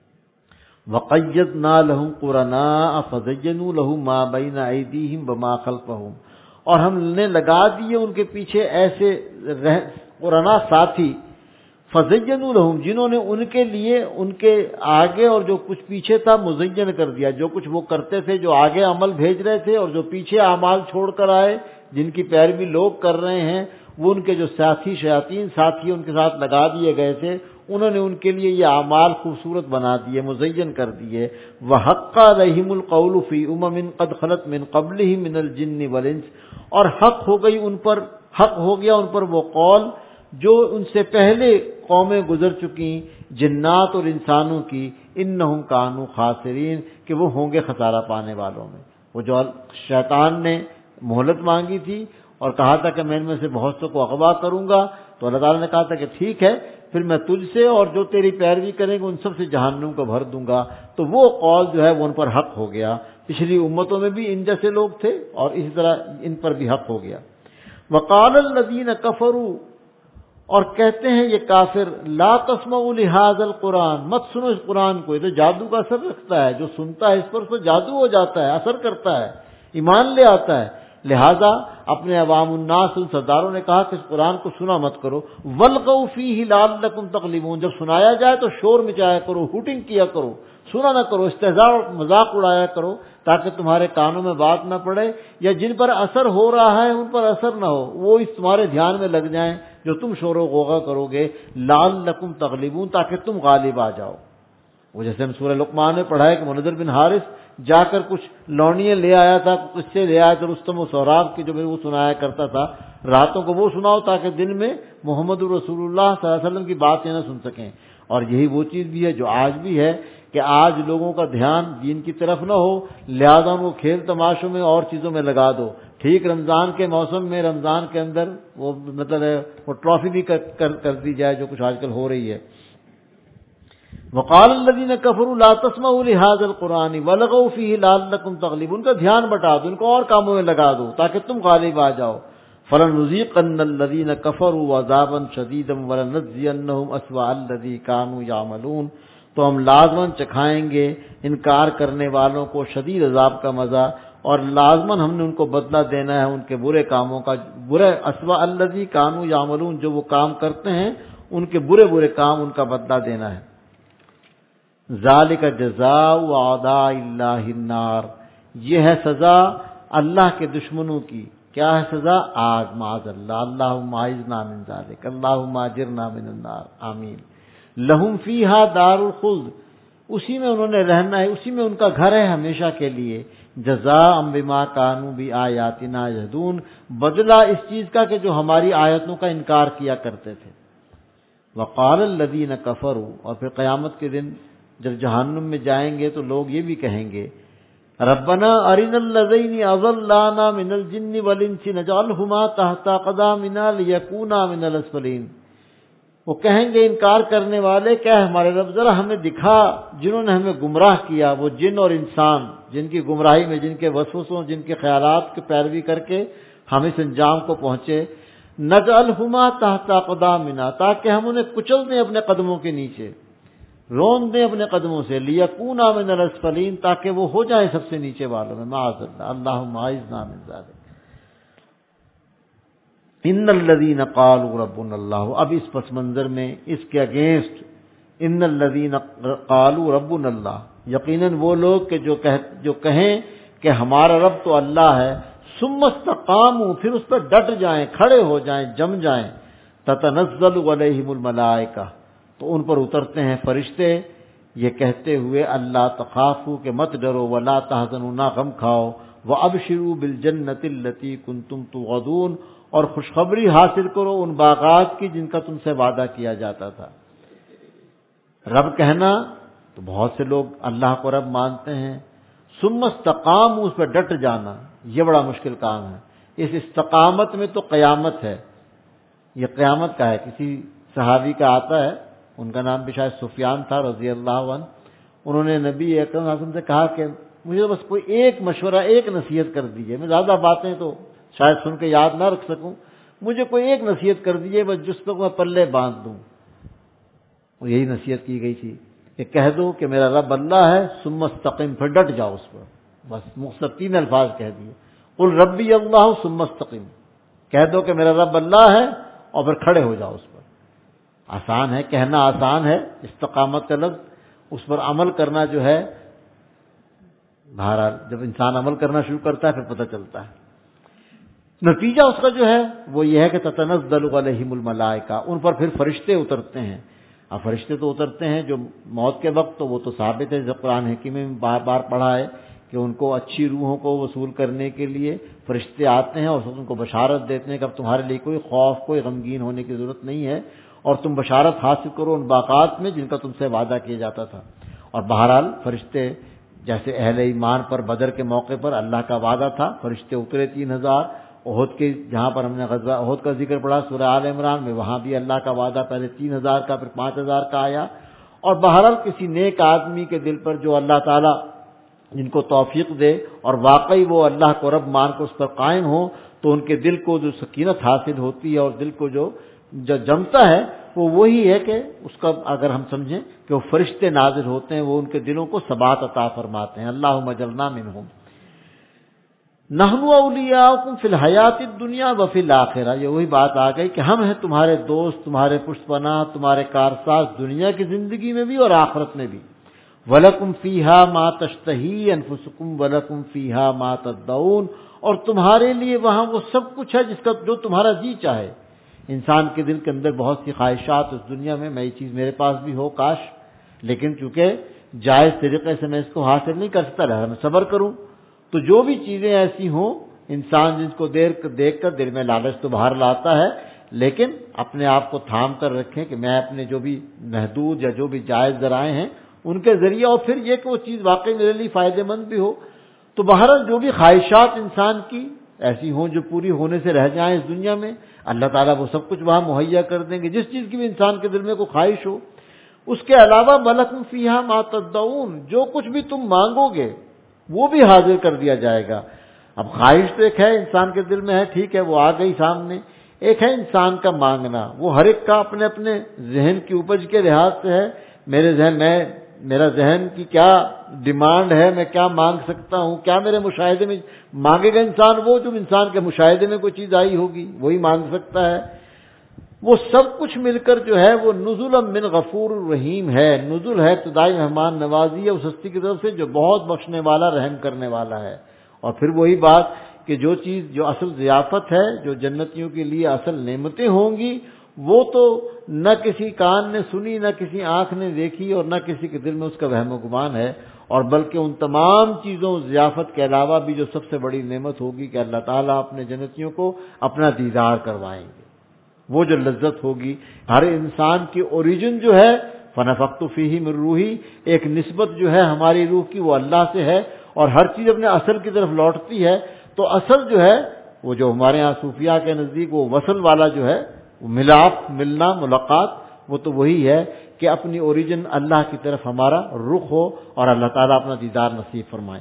وَقَيَّضْنَا لَهُمْ قُرَنَاءَ فَزَيَّنُوا لَهُم مَّا بَيْنَ أَيْدِيهِمْ وَمَا خَلْفَهُمْ، اور ہم نے لگا دیے ان کے پیچھے ایسے قرنا ساتھی، فَزَيَّنُوا لَهُم، جنہوں نے ان کے لیے ان کے آگے اور جو کچھ پیچھے تھا مزین کر دیا. جو کچھ وہ کرتے تھے، جو آگے عمل بھیج رہے تھے اور جو پیچھے اعمال چھوڑ کر آئے جن کی پیروی لوگ کر رہے ہیں، وہ ان کے جو ساتھی شیاطین ساتھی ان کے ساتھ لگا دیے گئے تھے، انہوں نے ان کے لیے یہ اعمال خوبصورت بنا دیے، مزین کر دیے. وَحَقَّ عَلَيْهِمُ الْقَوْلُ فِي أُمَمٍ قَدْ خَلَتْ مِنْ قَبْلِهِمْ مِنَ الْجِنِّ وَالْإِنسِ، اور حق ہو گئی ان پر، حق ہو گیا ان پر وہ قول جو ان سے پہلے قومیں گزر چکی جنات اور انسانوں کی، انہم کانوا خاسرین، کہ وہ ہوں گے خسارہ پانے والوں میں. وہ جو شیطان نے مہلت مانگی تھی اور کہا تھا کہ میں ان میں سے بہت سے کو اغوا کروں گا، تو اللہ تعالیٰ نے کہا تھا کہ ٹھیک ہے، پھر میں تجھ سے اور جو تیری پیروی کریں گے ان سب سے جہنم کو بھر دوں گا. تو وہ قول جو ہے وہ ان پر حق ہو گیا. پچھلی امتوں میں بھی ان جیسے لوگ تھے اور اسی طرح ان پر بھی حق ہو گیا. وقال الذین کفروا، اور کہتے ہیں یہ کافر، لا تسمعوا لهذا القرآن، مت سنو اس قرآن کو، یہ تو جادو کا اثر رکھتا ہے، جو سنتا ہے اس پر تو جادو ہو جاتا ہے، اثر کرتا ہے، ایمان لے آتا ہے. لہذا اپنے عوام الناس ان سرداروں نے کہا کہ اس قرآن کو سنا مت کرو. والغوا فیہ لعلکم تغلبون، جب سنایا جائے تو شور مچایا کرو، ہوٹنگ کیا کرو، سنا نہ کرو، استہزاء اور مذاق اڑایا کرو تاکہ تمہارے کانوں میں بات نہ پڑے، یا جن پر اثر ہو رہا ہے ان پر اثر نہ ہو، وہ اس تمہارے دھیان میں لگ جائیں جو تم شور و غوغا کرو گے. لعلکم تغلبون، تاکہ تم غالب آ جاؤ. وہ جیسے ہم سورہ لقمان میں پڑھا ہے کہ منذر بن حارث جا کر کچھ لونیاں لے آیا تھا، کچھ سے لے آیا تھا، رستم و سہراب کی جو وہ سنایا کرتا تھا، راتوں کو وہ سناؤ تاکہ دن میں محمد رسول اللہ صلی اللہ علیہ وسلم کی بات یہ نہ سن سکیں. اور یہی وہ چیز بھی ہے جو آج بھی ہے کہ آج لوگوں کا دھیان دین کی طرف نہ ہو، لہذا ان کو کھیل تماشوں میں اور چیزوں میں لگا دو. ٹھیک رمضان کے موسم میں رمضان کے اندر وہ مطلب ہے وہ ٹرافی بھی کر, کر, کر دی جائے جو کچھ آج کل ہو رہی ہے. وقال الذین کفروا لا تسمعوا لهذا القرآن والغوا فیہ لعلکم تغلبون، ان کا دھیان بٹا دو، ان کو اور کاموں میں لگا دو تاکہ تم غالب آ جاؤ. فلنذیقن الذین کفروا عذابا شدیدا ولنجزینہم اسوأ الذی کانوا یعملون، تو ہم لازماً چکھائیں گے انکار کرنے والوں کو شدید عذاب کا مزہ، اور لازماً ہم نے ان کو بدلہ دینا ہے ان کے برے کاموں کا، برے اسوأ الذی کانوا یعملون، جو وہ کام کرتے ہیں ان کے برے برے کام ان کا بدلہ دینا ہے. ذالک جزاء اعداء اللہ النار، یہ ہے سزا اللہ کے دشمنوں کی. کیا ہے سزا؟ آگ، معاذ اللہ. اللہم اعذنا من ذالک، اللہم اجرنا من النار، آمین. لہم فیہا دار الخلد، اسی میں انہوں نے رہنا ہے، اسی میں ان کا گھر ہے ہمیشہ کے لیے. جزاء بما کانوا بآیاتنا یہدون، بدلہ اس چیز کا کہ جو ہماری آیتوں کا انکار کیا کرتے تھے. وقال الذین کفروا، اور پھر قیامت کے دن جب جہنم میں جائیں گے تو لوگ یہ بھی کہیں گے، ربنا ارنا الذین اضلانا من الجن والانس نجعلہما تحت اقدامنا لیکونا من الاسفلین. وہ کہیں گے انکار کرنے والے، کیا ہمارے رب ذرا ہمیں دکھا جنہوں نے ہمیں گمراہ کیا، وہ جن اور انسان جن کی گمراہی میں، جن کے وسوسوں، جن کے خیالات کی پیروی کر کے ہم اس انجام کو پہنچے. نجعلہما تحت اقدامنا، تاکہ ہم انہیں کچل دیں اپنے قدموں کے نیچے، رون دیں اپنے قدموں سے. لیکونا من الاسفلین، تاکہ وہ ہو جائیں سب سے نیچے والوں میں. معاذ اللہ، اللہم اعذنا من ذلک. ان الذین قالوا ربنا اللہ، اب اس پس منظر میں اس کے اگینسٹ، ان الذین قالوا ربنا اللہ، یقیناً وہ لوگ کہ جو کہ جو کہیں کہ ہمارا رب تو اللہ ہے، ثم استقاموا، پھر اس پر ڈٹ جائیں، کھڑے ہو جائیں، جم جائیں. تتنزل علیہم الملائکہ، تو ان پر اترتے ہیں فرشتے یہ کہتے ہوئے اللہ تخافوا، کہ مت ڈرو، ولا تحزنوا، نہ غم کھاؤ، وابشروا بالجنۃ التي كنتم توعدون، اور خوشخبری حاصل کرو ان باغات کی جن کا تم سے وعدہ کیا جاتا تھا. رب کہنا تو بہت سے لوگ اللہ کو رب مانتے ہیں، ثم استقاموا، اس پر ڈٹ جانا یہ بڑا مشکل کام ہے. اس استقامت میں تو قیامت ہے، یہ قیامت کا ہے. کسی صحابی کا آتا ہے، ان کا نام بھی شاید سفیان تھا رضی اللہ عنہ، انہوں نے نبی اکرم صلی اللہ علیہ وسلم سے کہا کہ مجھے بس کوئی ایک مشورہ، ایک نصیحت کر دیجئے، میں زیادہ باتیں تو شاید سن کے یاد نہ رکھ سکوں، مجھے کوئی ایک نصیحت کر دیجئے بس جس پر میں پلے باندھ دوں. اور یہی نصیحت کی گئی تھی کہ کہہ دو کہ میرا رب اللہ ہے، ثم استقم، پھر ڈٹ جاؤ اس پر. بس مختصر تین الفاظ کہہ دیے، قل ربی اللہ ثم استقم، کہہ دو کہ میرا رب اللہ ہے اور پھر کھڑے ہو جاؤ اس پر. آسان ہے، کہنا آسان ہے، استقامت کا لفظ، اس پر عمل کرنا جو ہے، بہرحال جب انسان عمل کرنا شروع کرتا ہے پھر پتہ چلتا ہے. نتیجہ اس کا جو ہے وہ یہ ہے کہ تتنزل علیہم الملائکہ، ان پر پھر فرشتے اترتے ہیں. اب فرشتے تو اترتے ہیں جو موت کے وقت، تو وہ تو ثابت ہے، جب قرآن حکیم میں بار بار پڑھا ہے کہ ان کو اچھی روحوں کو وصول کرنے کے لیے فرشتے آتے ہیں اور ان کو بشارت دیتے ہیں کہ اب تمہارے لیے کوئی خوف، کوئی غمگین ہونے کی ضرورت نہیں ہے، اور تم بشارت حاصل کرو ان باغات میں جن کا تم سے وعدہ کیا جاتا تھا. اور بہرحال فرشتے جیسے اہل ایمان پر بدر کے موقع پر اللہ کا وعدہ تھا، فرشتے اترے تین ہزار، احد کے جہاں پر ہم نے غزوہ احد کا ذکر پڑھا سورہ آل عمران میں، وہاں بھی اللہ کا وعدہ پہلے تین ہزار کا پھر پانچ ہزار کا آیا۔ اور بہرحال کسی نیک آدمی کے دل پر جو اللہ تعالیٰ جن کو توفیق دے اور واقعی وہ اللہ کو رب مان کو اس پر قائم ہو، تو ان کے دل کو جو سکینت حاصل ہوتی ہے اور دل کو جو جو جمتا ہے وہ وہی ہے کہ اس کا اگر ہم سمجھیں کہ وہ فرشتے نازل ہوتے ہیں، وہ ان کے دلوں کو ثبات عطا فرماتے ہیں۔ اللہم اجرنا منہم۔ نحن اولیاؤکم فی الحیات الدنیا وفی الآخرہ، یہ وہی بات آ گئی کہ ہم ہیں تمہارے دوست، تمہارے پشت پناہ، تمہارے کارساز دنیا کی زندگی میں بھی اور آخرت میں بھی۔ وَلَكُمْ فِيهَا مَا تَشْتَهِي أَنفُسُكُمْ وَلَكُمْ فِيهَا مَا تَدَّعُونَ، اور تمہارے لیے وہاں وہ سب کچھ ہے جس کا جو تمہارا جی چاہے۔ انسان کے دل کے اندر بہت سی خواہشات اس دنیا میں، میں یہ چیز میرے پاس بھی ہو کاش، لیکن چونکہ جائز طریقے سے میں اس کو حاصل نہیں کر سکتا، لہذا میں صبر کروں۔ تو جو بھی چیزیں ایسی ہوں، انسان جن کو دیر دیکھ کر دل میں لالچ تو باہر لاتا ہے، لیکن اپنے آپ کو تھام کر رکھیں کہ میں اپنے جو بھی محدود یا جو بھی جائز ذرائع ہیں ان کے ذریعے، اور پھر یہ کہ وہ چیز واقعی میرے لیے فائدہ مند بھی ہو۔ تو بہرحال جو بھی خواہشات انسان کی ایسی ہوں جو پوری ہونے سے رہ جائیں اس دنیا میں، اللہ تعالیٰ وہ سب کچھ وہاں مہیا کر دیں گے، جس چیز کی بھی انسان کے دل میں کوئی خواہش ہو۔ اس کے علاوہ وَلَكُمْ فِيهَا مَا تَدَّعُونَ، جو کچھ بھی تم مانگو گے وہ بھی حاضر کر دیا جائے گا۔ اب خواہش تو ایک ہے انسان کے دل میں ہے، ٹھیک ہے، وہ آ گئی سامنے۔ ایک ہے انسان کا مانگنا، وہ ہر ایک کا اپنے اپنے ذہن کی اپج کے لحاظ سے ہے۔ میرے ذہن میں میرا ذہن کی کیا ڈیمانڈ ہے، میں کیا مانگ سکتا ہوں، کیا میرے مشاہدے میں مانگے گا انسان وہ جو انسان کے مشاہدے میں کوئی چیز آئی ہوگی وہی مانگ سکتا ہے۔ وہ سب کچھ مل کر جو ہے وہ نزلا من غفور الرحیم ہے، نزل ہے ابتدائی مہمان نوازی ہے اس ہستی کی طرف سے جو بہت بخشنے والا رحم کرنے والا ہے۔ اور پھر وہی بات کہ جو چیز جو اصل ضیافت ہے، جو جنتیوں کے لیے اصل نعمتیں ہوں گی، وہ تو نہ کسی کان نے سنی، نہ کسی آنکھ نے دیکھی، اور نہ کسی کے دل میں اس کا وہم و گمان ہے، اور بلکہ ان تمام چیزوں ضیافت کے علاوہ بھی جو سب سے بڑی نعمت ہوگی کہ اللہ تعالیٰ اپنے جنتیوں کو اپنا دیدار کروائیں گے۔ وہ جو لذت ہوگی، ہر انسان کی اوریجن جو ہے فَنَفَخْتُ فِيهِ مِن روحی، ایک نسبت جو ہے ہماری روح کی وہ اللہ سے ہے، اور ہر چیز اپنے اصل کی طرف لوٹتی ہے۔ تو اصل جو ہے وہ جو ہمارے یہاں صوفیاء کے نزدیک وہ وصل والا جو ہے، ملاپ، ملنا، ملاقات، وہ تو وہی ہے کہ اپنی اوریجن اللہ کی طرف ہمارا رخ ہو اور اللہ تعالیٰ اپنا دیدار نصیب فرمائے۔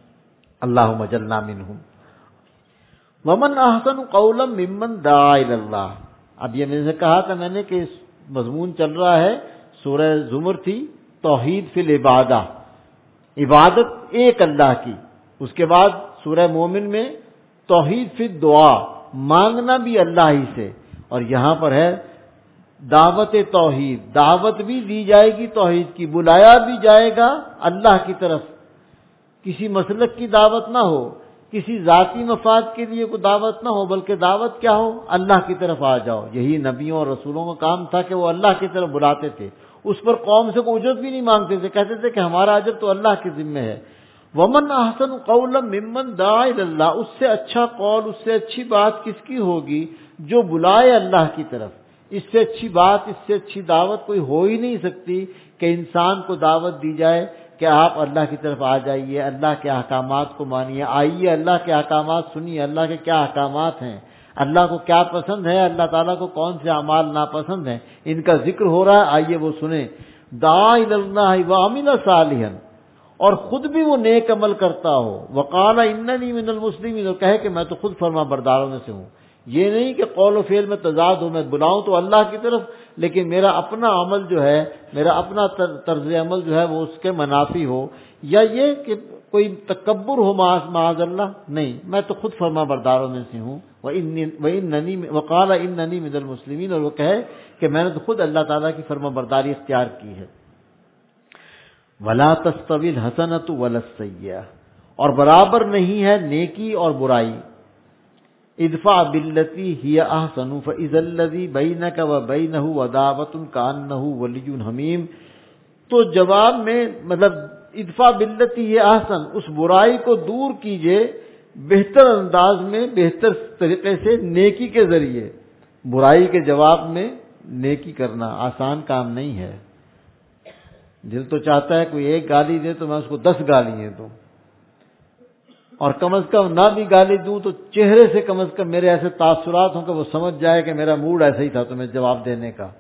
اللہم اجعلنا منہم۔ ومن احسن قولا ممن دعا الی اللہ۔ اب یہ میں نے کہا تھا میں نے کہ اس مضمون چل رہا ہے، سورہ زمر تھی، توحید فی العبادہ، عبادت ایک اللہ کی۔ اس کے بعد سورہ مومن میں توحید فی الدعا، مانگنا بھی اللہ ہی سے، اور یہاں پر ہے دعوت توحید، دعوت بھی دی جائے گی توحید کی، بلایا بھی جائے گا اللہ کی طرف۔ کسی مسلک کی دعوت نہ ہو، کسی ذاتی مفاد کے لیے کوئی دعوت نہ ہو، بلکہ دعوت کیا ہو، اللہ کی طرف آ جاؤ۔ یہی نبیوں اور رسولوں کا کام تھا کہ وہ اللہ کی طرف بلاتے تھے، اس پر قوم سے کوئی اجرت بھی نہیں مانگتے تھے، کہتے تھے کہ ہمارا اجر تو اللہ کے ذمہ ہے۔ ومن احسن قولا ممن دعا الی اللہ، اس سے اچھا قول، اس سے اچھی بات کس کی ہوگی جو بلائے اللہ کی طرف۔ اس سے اچھی بات، اس سے اچھی دعوت کوئی ہو ہی نہیں سکتی کہ انسان کو دعوت دی جائے کہ آپ اللہ کی طرف آ جائیے، اللہ کے احکامات کو مانیے، آئیے اللہ کے احکامات سنیے، اللہ کے کیا احکامات ہیں، اللہ کو کیا پسند ہے، اللہ تعالیٰ کو کون سے اعمال ناپسند ہیں، ان کا ذکر ہو رہا ہے، آئیے وہ سنیں۔ دعا الی اللہ وعمل صالحا، اور خود بھی وہ نیک عمل کرتا ہو، وقال اننی من المسلمین، اور کہے کہ میں تو خود فرما برداروں میں سے ہوں۔ یہ نہیں کہ قول و فعل میں تضاد ہو، میں بلاؤں تو اللہ کی طرف لیکن میرا اپنا عمل جو ہے، میرا اپنا طرز عمل جو ہے وہ اس کے منافی ہو، یا یہ کہ کوئی تکبر ہو معاذ اللہ، نہیں، میں تو خود فرما برداروں میں سے ہوں۔ وَإِنَّنِي وَقَالَ إِنَّنِي مِنَ الْمُسْلِمِينَ، اور وہ کہے کہ میں نے تو خود اللہ تعالیٰ کی فرما برداری اختیار کی ہے۔ وَلَا تَسْتَوِي الْحَسَنَةُ وَلَا السَّيِّئَةُ، اور برابر نہیں ہے نیکی اور برائی۔ ادفع باللتی ہی احسن فاذا الذی بینک وبینہ عداوۃ کانہ ولی حمیم، تو جواب میں مطلب ادفع باللتی ہی احسن، اس برائی کو دور کیجئے بہتر انداز میں، بہتر طریقے سے، نیکی کے ذریعے۔ برائی کے جواب میں نیکی کرنا آسان کام نہیں ہے۔ دل تو چاہتا ہے کوئی ایک گالی دے تو میں اس کو دس گالیاں دوں، اور کم از کم نہ بھی گالی دوں تو چہرے سے کم از کم میرے ایسے تاثرات ہوں کہ وہ سمجھ جائے کہ میرا موڈ ایسا ہی تھا تمہیں جواب دینے کا۔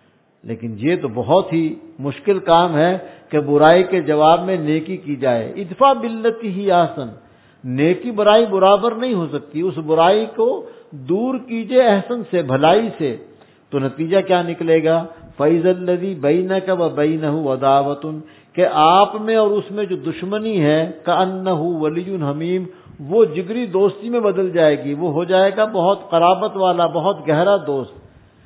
لیکن یہ تو بہت ہی مشکل کام ہے کہ برائی کے جواب میں نیکی کی جائے۔ ادفع باللتی ہی احسن، نیکی برائی برابر نہیں ہو سکتی، اس برائی کو دور کیجئے احسن سے، بھلائی سے، تو نتیجہ کیا نکلے گا؟ فَإِذَا الَّذِي بَيْنَكَ وَبَيْنَهُ عَدَاوَةٌ، کہ آپ میں اور اس میں جو دشمنی ہے، كَأَنَّهُ وَلِيٌّ حَمِيمٌ، وہ جگری دوستی میں بدل جائے گی، وہ ہو جائے گا بہت قرابت والا، بہت گہرا دوست۔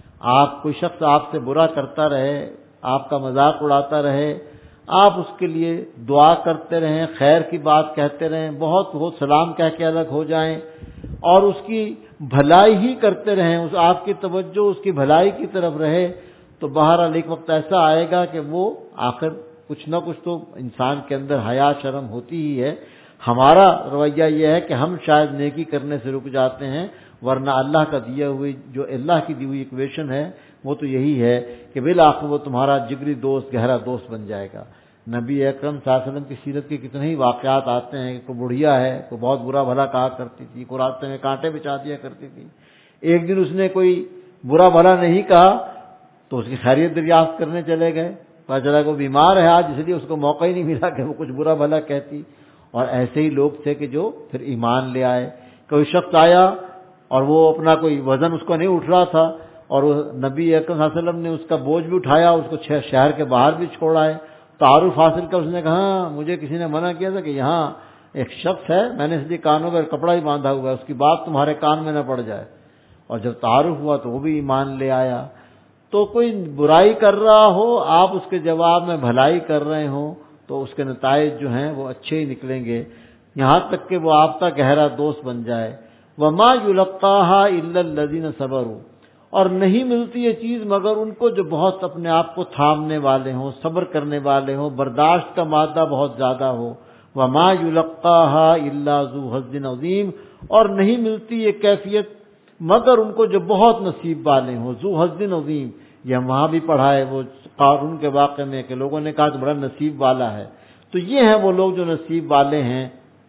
آپ کوئی شخص آپ سے برا کرتا رہے، آپ کا مذاق اڑاتا رہے، آپ اس کے لیے دعا کرتے رہیں، خیر کی بات کہتے رہیں، بہت بہت سلام کہہ کے الگ ہو جائیں اور اس کی بھلائی ہی کرتے رہیں، اس آپ کی توجہ اس کی بھلائی کی طرف رہے، تو بہرحال ایک وقت ایسا آئے گا کہ وہ آخر کچھ نہ کچھ تو انسان کے اندر حیا شرم ہوتی ہی ہے۔ ہمارا رویہ یہ ہے کہ ہم شاید نیکی کرنے سے رک جاتے ہیں، ورنہ اللہ کا دیا ہوئی جو اللہ کی دی ہوئی ایکویشن ہے وہ تو یہی ہے کہ بالآخر وہ تمہارا جگری دوست، گہرا دوست بن جائے گا۔ نبی اکرم صلی اللہ علیہ وسلم کی سیرت کے کتنے ہی واقعات آتے ہیں کہ کوئی بڑھیا ہے، کوئی بہت برا بھلا کہا کرتی تھی، کوئی راستے میں کانٹے بچھا دیا کرتی تھی، ایک دن اس نے کوئی برا بھلا نہیں کہا تو اس کی خیریت دریافت کرنے چلے گئے، پتہ چلا کہ وہ بیمار ہے آج، اس لیے اس کو موقع ہی نہیں ملا کہ وہ کچھ برا بھلا کہتی۔ اور ایسے ہی لوگ تھے کہ جو پھر ایمان لے آئے۔ کوئی شخص آیا اور وہ اپنا کوئی وزن اس کو نہیں اٹھ رہا تھا، اور نبی اکرم صلی اللہ علیہ وسلم نے اس کا بوجھ بھی اٹھایا، اس کو شہر کے باہر بھی چھوڑا ہے۔ تعارف حاصل کر اس نے کہا ہاں مجھے کسی نے منع کیا تھا کہ یہاں ایک شخص ہے، میں نے اس لیے کانوں پر کپڑا ہی باندھا ہوا ہے، اس کی بات تمہارے کان میں نہ پڑ جائے۔ اور جب تعارف ہوا تو وہ بھی ایمان لے آیا۔ تو کوئی برائی کر رہا ہو، آپ اس کے جواب میں بھلائی کر رہے ہوں تو اس کے نتائج جو ہیں وہ اچھے ہی نکلیں گے، یہاں تک کہ وہ آپ کا گہرا دوست بن جائے۔ وَمَا يُلَقَّاهَا إِلَّا الَّذِينَ صَبَرُوا، اور نہیں ملتی یہ چیز مگر ان کو جو بہت اپنے آپ کو تھامنے والے ہوں، صبر کرنے والے ہوں، برداشت کا مادہ بہت زیادہ ہو۔ وَمَا يُلَقَّاهَا إِلَّا ذُو حَظٍّ عَظِيمٍ، اور نہیں ملتی یہ کیفیت مگر ان کو جو بہت نصیب والے ہوں۔ ذو حظ عظیم، یہ ہم وہاں بھی پڑھا ہے وہ قارون کے واقعے میں کہ لوگوں نے کہا کہ بڑا نصیب والا ہے۔ تو یہ ہیں وہ لوگ جو نصیب والے ہیں۔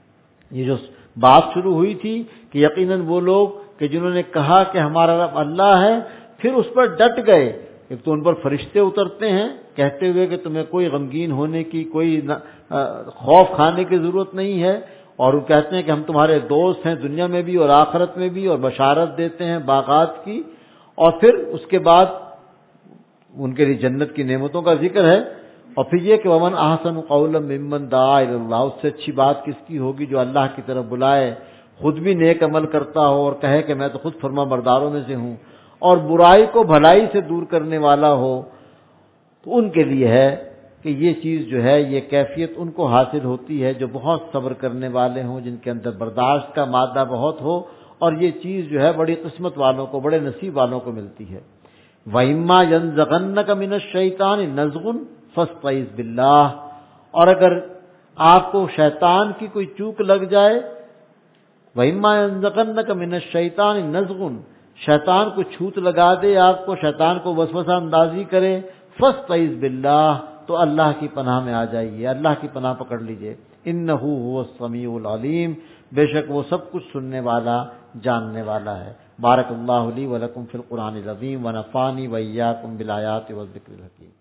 یہ جو بات شروع ہوئی تھی کہ یقیناً وہ لوگ کہ جنہوں نے کہا کہ ہمارا رب اللہ ہے، پھر اس پر ڈٹ گئے، ایک تو ان پر فرشتے اترتے ہیں کہتے ہوئے کہ تمہیں کوئی غمگین ہونے کی، کوئی خوف کھانے کی ضرورت نہیں ہے، اور وہ کہتے ہیں کہ ہم تمہارے دوست ہیں دنیا میں بھی اور آخرت میں بھی، اور بشارت دیتے ہیں باغات کی، اور پھر اس کے بعد ان کے لیے جنت کی نعمتوں کا ذکر ہے، اور پھر یہ کہ ومن احسن قولا ممن دعا الی اللہ، اس سے اچھی بات کس کی ہوگی جو اللہ کی طرف بلائے، خود بھی نیک عمل کرتا ہو اور کہے کہ میں تو خود فرما برداروں میں سے ہوں، اور برائی کو بھلائی سے دور کرنے والا ہو۔ تو ان کے لیے ہے کہ یہ چیز جو ہے، یہ کیفیت ان کو حاصل ہوتی ہے جو بہت صبر کرنے والے ہوں، جن کے اندر برداشت کا مادہ بہت ہو، اور یہ چیز جو ہے بڑی قسمت والوں کو، بڑے نصیب والوں کو ملتی ہے۔ وَإِمَّا يَنزَغَنَّكَ مِنَ الشَّيْطَانِ نَزْغٌ فَاسْتَعِذْ بِاللَّهِ، اور اگر آپ کو شیطان کی کوئی چوک لگ جائے، وَإِمَّا يَنزَغَنَّكَ مِنَ الشَّيْطَانِ نَزْغٌ، شیطان کو چھوت لگا دے آپ کو، شیطان کو وسوسہ اندازی کرے، فَاسْتَعِذْ بِاللَّهِ، تو اللہ کی پناہ میں آ جائیے، اللہ کی پناہ پکڑ لیجئے۔ إِنَّهُ هُوَ السَّمِيعُ الْعَلِيمُ، بے شک وہ سب کچھ سننے والا، جاننے والا ہے۔ بارک اللہ لی ولکم فی القرآن العظیم ونفعنی وإیاکم بالآیات والذکر الحکیم۔